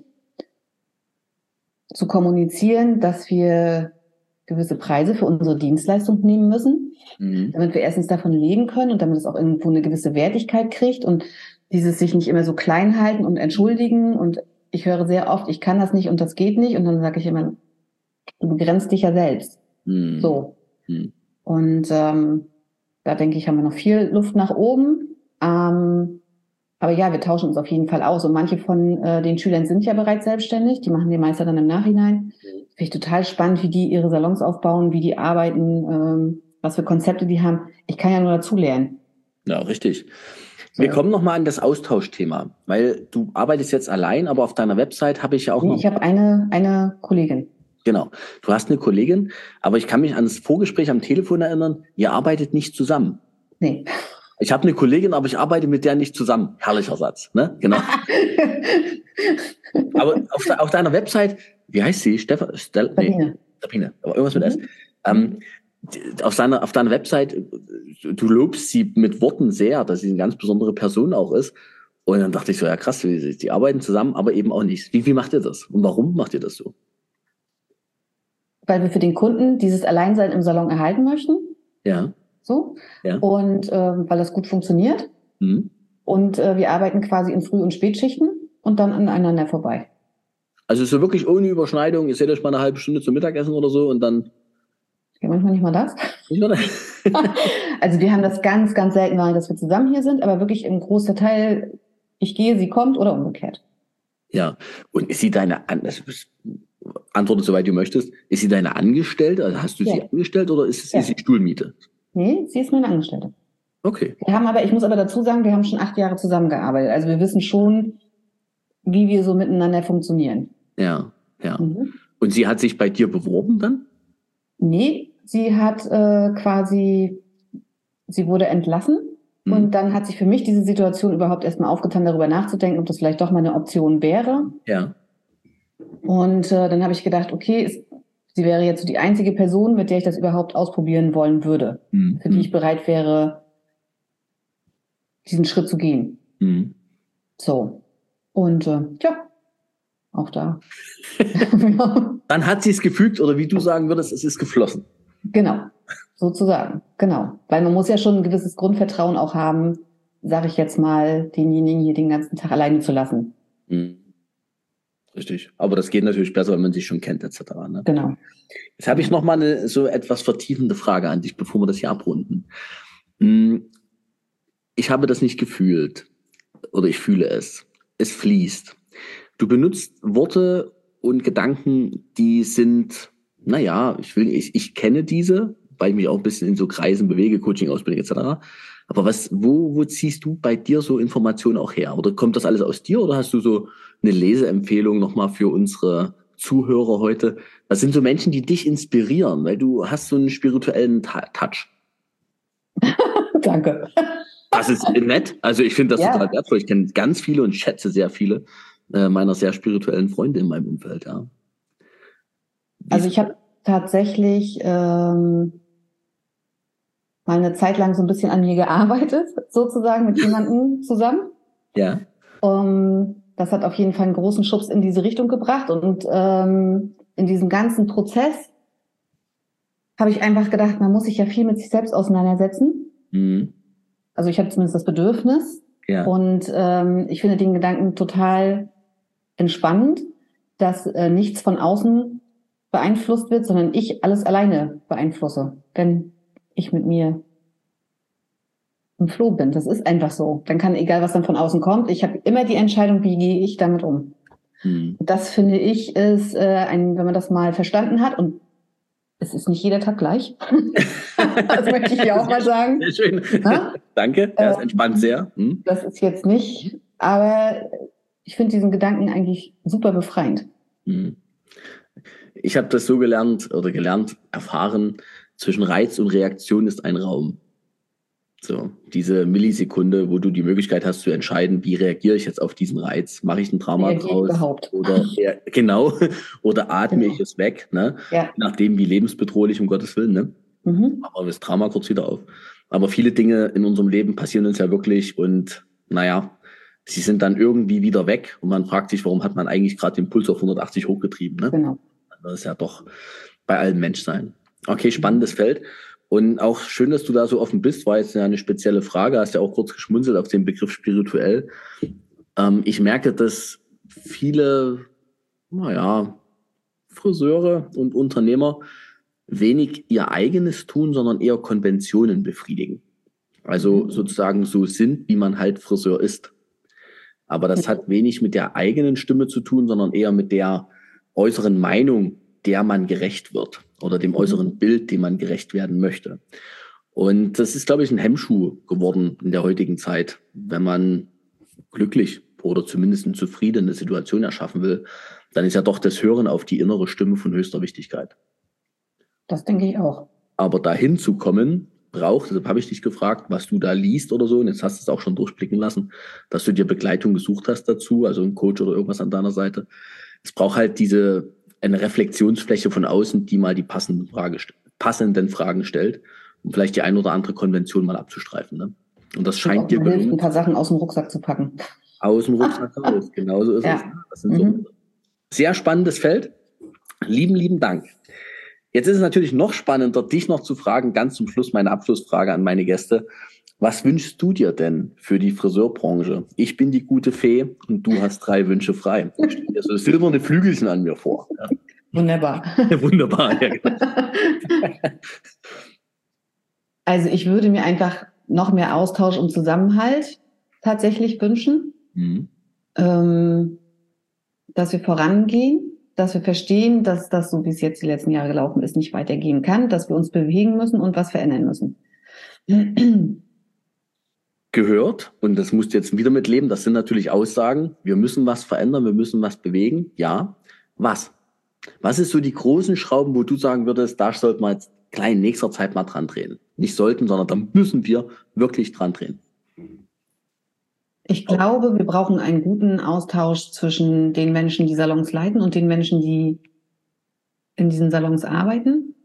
zu kommunizieren, dass wir gewisse Preise für unsere Dienstleistung nehmen müssen, damit wir erstens davon leben können und damit es auch irgendwo eine gewisse Wertigkeit kriegt und dieses sich nicht immer so klein halten und entschuldigen. Und ich höre sehr oft, ich kann das nicht und das geht nicht. Und dann sage ich immer, du begrenzt dich ja selbst. So. Und da denke ich, haben wir noch viel Luft nach oben. Aber ja, wir tauschen uns auf jeden Fall aus. Und manche von den Schülern sind ja bereits selbstständig. Die machen den Meister dann im Nachhinein. Finde ich total spannend, wie die ihre Salons aufbauen, wie die arbeiten, was für Konzepte die haben. Ich kann ja nur dazulernen. Ja, richtig. Wir kommen nochmal an das Austauschthema, weil du arbeitest jetzt allein, aber auf deiner Website habe ich ja auch noch... Ich habe eine Kollegin. Genau, du hast eine Kollegin, aber ich kann mich an das Vorgespräch am Telefon erinnern, ihr arbeitet nicht zusammen. Nee. Ich habe eine Kollegin, aber ich arbeite mit der nicht zusammen. Herrlicher Satz, ne? Genau. Aber auf deiner Website, wie heißt sie? Sabine, aber irgendwas mit S. Auf deiner Website, du lobst sie mit Worten sehr, dass sie eine ganz besondere Person auch ist. Und dann dachte ich so, ja krass, die arbeiten zusammen, aber eben auch nicht. Wie macht ihr das? Und warum macht ihr das so? Weil wir für den Kunden dieses Alleinsein im Salon erhalten möchten. Ja. So. Ja. Und weil das gut funktioniert. Und wir arbeiten quasi in Früh- und Spätschichten und dann aneinander vorbei. Also so wirklich ohne Überschneidung, ihr seht euch mal eine halbe Stunde zum Mittagessen oder so und dann... Ja, manchmal nicht mal das. Also wir haben das ganz, ganz selten, dass wir zusammen hier sind, aber wirklich im großen Teil, ich gehe, sie kommt oder umgekehrt. Ja, und ist sie antworte soweit du möchtest, ist sie deine Angestellte? Also hast du sie angestellt oder ist sie Stuhlmiete? Nee, sie ist meine Angestellte. Okay. Ich muss aber dazu sagen, wir haben schon 8 Jahre zusammengearbeitet. Also wir wissen schon, wie wir so miteinander funktionieren. Ja. Und sie hat sich bei dir beworben dann? Nee, sie hat sie wurde entlassen und dann hat sich für mich diese Situation überhaupt erstmal aufgetan, darüber nachzudenken, ob das vielleicht doch mal eine Option wäre. Ja. Und dann habe ich gedacht, okay, sie wäre jetzt so die einzige Person, mit der ich das überhaupt ausprobieren wollen würde, für die ich bereit wäre, diesen Schritt zu gehen. So. Und auch da. Dann hat sie es gefügt oder wie du sagen würdest, es ist geflossen. Genau, sozusagen, genau. Weil man muss ja schon ein gewisses Grundvertrauen auch haben, sage ich jetzt mal, denjenigen hier den ganzen Tag alleine zu lassen. Richtig. Aber das geht natürlich besser, wenn man sich schon kennt, etc. Ne? Genau. Jetzt habe ich noch mal eine so etwas vertiefende Frage an dich, bevor wir das hier abrunden. Ich habe das nicht gefühlt oder ich fühle es. Es fließt. Du benutzt Worte und Gedanken, die sind, naja, ich kenne diese, weil ich mich auch ein bisschen in so Kreisen bewege, Coaching, Ausbildung etc. Aber wo ziehst du bei dir so Informationen auch her? Oder kommt das alles aus dir oder hast du so eine Leseempfehlung nochmal für unsere Zuhörer heute? Was sind so Menschen, die dich inspirieren? Weil du hast so einen spirituellen Touch. Danke. Das ist nett. Also ich finde das total wertvoll. Ich kenne ganz viele und schätze sehr viele meiner sehr spirituellen Freunde in meinem Umfeld. Ja. Also ich habe tatsächlich mal eine Zeit lang so ein bisschen an mir gearbeitet, sozusagen mit jemandem zusammen. Ja. Das hat auf jeden Fall einen großen Schubs in diese Richtung gebracht. Und in diesem ganzen Prozess habe ich einfach gedacht, man muss sich ja viel mit sich selbst auseinandersetzen. Mhm. Also ich habe zumindest das Bedürfnis. Ja. Und ich finde den Gedanken total entspannend, dass nichts von außen beeinflusst wird, sondern ich alles alleine beeinflusse, wenn ich mit mir im Flow bin. Das ist einfach so. Dann kann, egal was dann von außen kommt, ich habe immer die Entscheidung, wie gehe ich damit um. Das finde ich ist wenn man das mal verstanden hat, und es ist nicht jeder Tag gleich. Das möchte ich hier auch mal sagen. Sehr schön. Ja? Danke, das entspannt sehr. Das ist jetzt nicht, aber ich finde diesen Gedanken eigentlich super befreiend. Ich habe das so gelernt, erfahren, zwischen Reiz und Reaktion ist ein Raum. So, diese Millisekunde, wo du die Möglichkeit hast zu entscheiden, wie reagiere ich jetzt auf diesen Reiz? Mache ich ein Trauma draus? Überhaupt? Oder atme ich es weg, ne? Ja. Nachdem wie lebensbedrohlich, um Gottes Willen, ne? Aber das Trauma kurz wieder auf. Aber viele Dinge in unserem Leben passieren uns ja wirklich und naja, sie sind dann irgendwie wieder weg und man fragt sich, warum hat man eigentlich gerade den Puls auf 180 hochgetrieben, ne? Genau. Das ist ja doch bei allem Menschsein. Okay, spannendes Feld. Und auch schön, dass du da so offen bist, war jetzt ja eine spezielle Frage, hast ja auch kurz geschmunzelt auf den Begriff spirituell. Ich merke, dass viele, Friseure und Unternehmer wenig ihr eigenes tun, sondern eher Konventionen befriedigen. Also sozusagen so sind, wie man halt Friseur ist. Aber das hat wenig mit der eigenen Stimme zu tun, sondern eher mit der äußeren Meinung, der man gerecht wird oder dem äußeren Bild, dem man gerecht werden möchte. Und das ist, glaube ich, ein Hemmschuh geworden in der heutigen Zeit, wenn man glücklich oder zumindest eine zufriedene Situation erschaffen will, dann ist ja doch das Hören auf die innere Stimme von höchster Wichtigkeit. Das denke ich auch. Aber dahin zu kommen, deshalb habe ich dich gefragt, was du da liest oder so, und jetzt hast du es auch schon durchblicken lassen, dass du dir Begleitung gesucht hast dazu, also einen Coach oder irgendwas an deiner Seite. Es braucht halt eine Reflexionsfläche von außen, die mal die passenden Fragen stellt, um vielleicht die ein oder andere Konvention mal abzustreifen. Ne? Und das scheint dir gelungen. Ein paar Sachen aus dem Rucksack zu packen. Aus dem Rucksack raus, genau so ist es. Das sind so sehr spannendes Feld. Lieben Dank. Jetzt ist es natürlich noch spannender, dich noch zu fragen, ganz zum Schluss meine Abschlussfrage an meine Gäste. Was wünschst du dir denn für die Friseurbranche? Ich bin die gute Fee und du hast 3 Wünsche frei. Da steht so silberne Flügelchen an mir vor. Ja. Wunderbar. Wunderbar, ja, genau. Also ich würde mir einfach noch mehr Austausch und Zusammenhalt tatsächlich wünschen, dass wir vorangehen, dass wir verstehen, dass das, so wie es jetzt die letzten Jahre gelaufen ist, nicht weitergehen kann, dass wir uns bewegen müssen und was verändern müssen. Gehört, und das musst du jetzt wieder mitleben, das sind natürlich Aussagen, wir müssen was verändern, wir müssen was bewegen, ja. Was? Was ist so die großen Schrauben, wo du sagen würdest, da sollten wir jetzt in nächster Zeit mal dran drehen? Nicht sollten, sondern da müssen wir wirklich dran drehen. Ich glaube, wir brauchen einen guten Austausch zwischen den Menschen, die Salons leiten und den Menschen, die in diesen Salons arbeiten.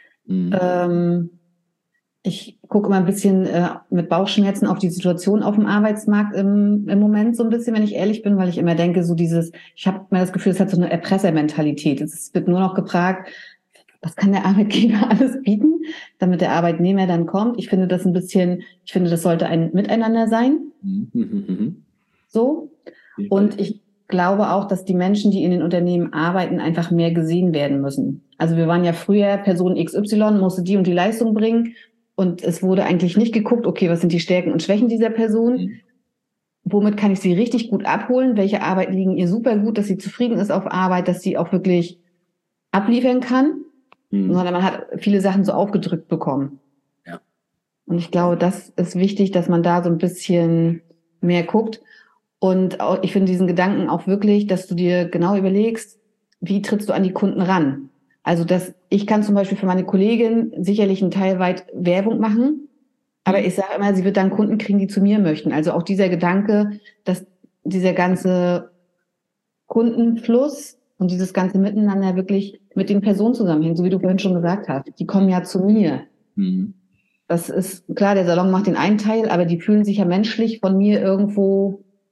Ich gucke immer ein bisschen mit Bauchschmerzen auf die Situation auf dem Arbeitsmarkt im Moment so ein bisschen, wenn ich ehrlich bin, weil ich immer denke, ich habe mir das Gefühl, es hat so eine Erpressermentalität. Es wird nur noch gefragt, was kann der Arbeitgeber alles bieten, damit der Arbeitnehmer dann kommt. Ich finde, das sollte ein Miteinander sein. So. Und ich glaube auch, dass die Menschen, die in den Unternehmen arbeiten, einfach mehr gesehen werden müssen. Also wir waren ja früher Person XY, musste die und die Leistung bringen. Und es wurde eigentlich nicht geguckt, okay, was sind die Stärken und Schwächen dieser Person? Womit kann ich sie richtig gut abholen? Welche Arbeit liegen ihr super gut, dass sie zufrieden ist auf Arbeit, dass sie auch wirklich abliefern kann? Sondern man hat viele Sachen so aufgedrückt bekommen. Ja. Und ich glaube, das ist wichtig, dass man da so ein bisschen mehr guckt. Und auch, ich finde diesen Gedanken auch wirklich, dass du dir genau überlegst, wie trittst du an die Kunden ran? Also ich kann zum Beispiel für meine Kollegin sicherlich einen Teil weit Werbung machen, aber ich sage immer, sie wird dann Kunden kriegen, die zu mir möchten. Also auch dieser Gedanke, dass dieser ganze Kundenfluss und dieses ganze Miteinander wirklich mit den Personen zusammenhängt, so wie du vorhin schon gesagt hast. Die kommen ja zu mir. Das ist klar, der Salon macht den einen Teil, aber die fühlen sich ja menschlich von mir irgendwo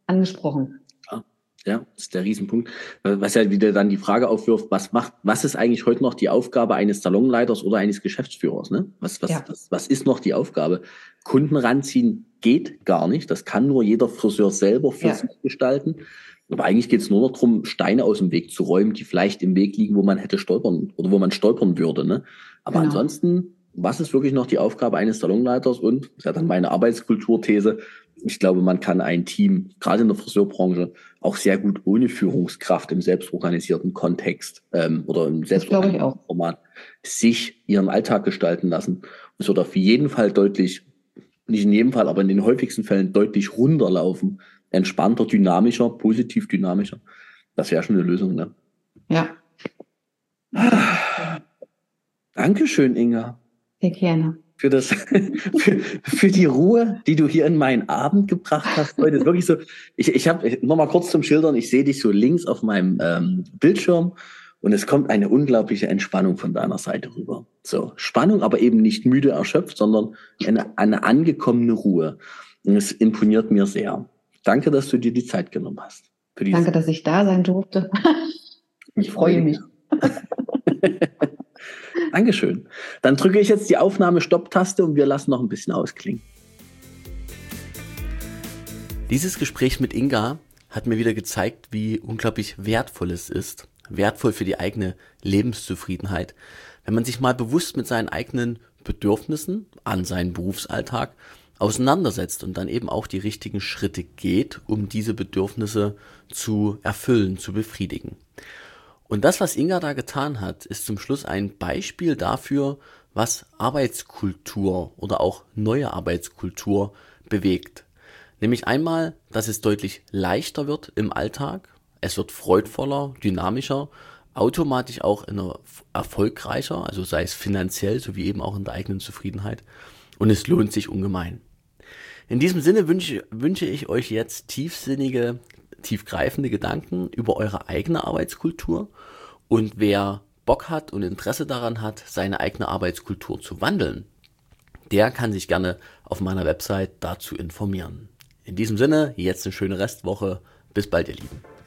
angesprochen. Ja, das ist der Riesenpunkt. Was ja wieder dann die Frage aufwirft, was ist eigentlich heute noch die Aufgabe eines Salonleiters oder eines Geschäftsführers? Ne? Was ist noch die Aufgabe? Kunden ranziehen geht gar nicht. Das kann nur jeder Friseur selber für sich gestalten. Aber eigentlich geht es nur noch darum, Steine aus dem Weg zu räumen, die vielleicht im Weg liegen, wo man hätte stolpern oder wo man stolpern würde. Ne? Aber ansonsten, was ist wirklich noch die Aufgabe eines Salonleiters? Und das ist ja dann meine Arbeitskulturthese. Ich glaube, man kann ein Team, gerade in der Friseurbranche, auch sehr gut ohne Führungskraft im selbstorganisierten Kontext oder im selbstorganisierten Format sich ihren Alltag gestalten lassen. Es wird auf jeden Fall deutlich, nicht in jedem Fall, aber in den häufigsten Fällen deutlich runterlaufen. Entspannter, dynamischer, positiv dynamischer. Das wäre schon eine Lösung, ne? Ja. Dankeschön, Inga. Sehr gerne. Für die Ruhe, die du hier in meinen Abend gebracht hast heute. Ist wirklich so, ich habe noch mal kurz zum Schildern, ich sehe dich so links auf meinem Bildschirm und es kommt eine unglaubliche Entspannung von deiner Seite rüber. So, Spannung, aber eben nicht müde erschöpft, sondern eine angekommene Ruhe. Und es imponiert mir sehr. Danke, dass du dir die Zeit genommen hast. Danke, dass ich da sein durfte. Ich freue mich. Dankeschön. Dann drücke ich jetzt die Aufnahme-Stopp-Taste und wir lassen noch ein bisschen ausklingen. Dieses Gespräch mit Inga hat mir wieder gezeigt, wie unglaublich wertvoll es ist. Wertvoll für die eigene Lebenszufriedenheit. Wenn man sich mal bewusst mit seinen eigenen Bedürfnissen an seinen Berufsalltag auseinandersetzt und dann eben auch die richtigen Schritte geht, um diese Bedürfnisse zu erfüllen, zu befriedigen. Und das, was Inga da getan hat, ist zum Schluss ein Beispiel dafür, was Arbeitskultur oder auch neue Arbeitskultur bewegt. Nämlich einmal, dass es deutlich leichter wird im Alltag, es wird freudvoller, dynamischer, automatisch auch erfolgreicher, also sei es finanziell sowie eben auch in der eigenen Zufriedenheit. Und es lohnt sich ungemein. In diesem Sinne wünsche ich euch jetzt tiefsinnige, tiefgreifende Gedanken über eure eigene Arbeitskultur. Und wer Bock hat und Interesse daran hat, seine eigene Arbeitskultur zu wandeln, der kann sich gerne auf meiner Website dazu informieren. In diesem Sinne, jetzt eine schöne Restwoche. Bis bald, ihr Lieben.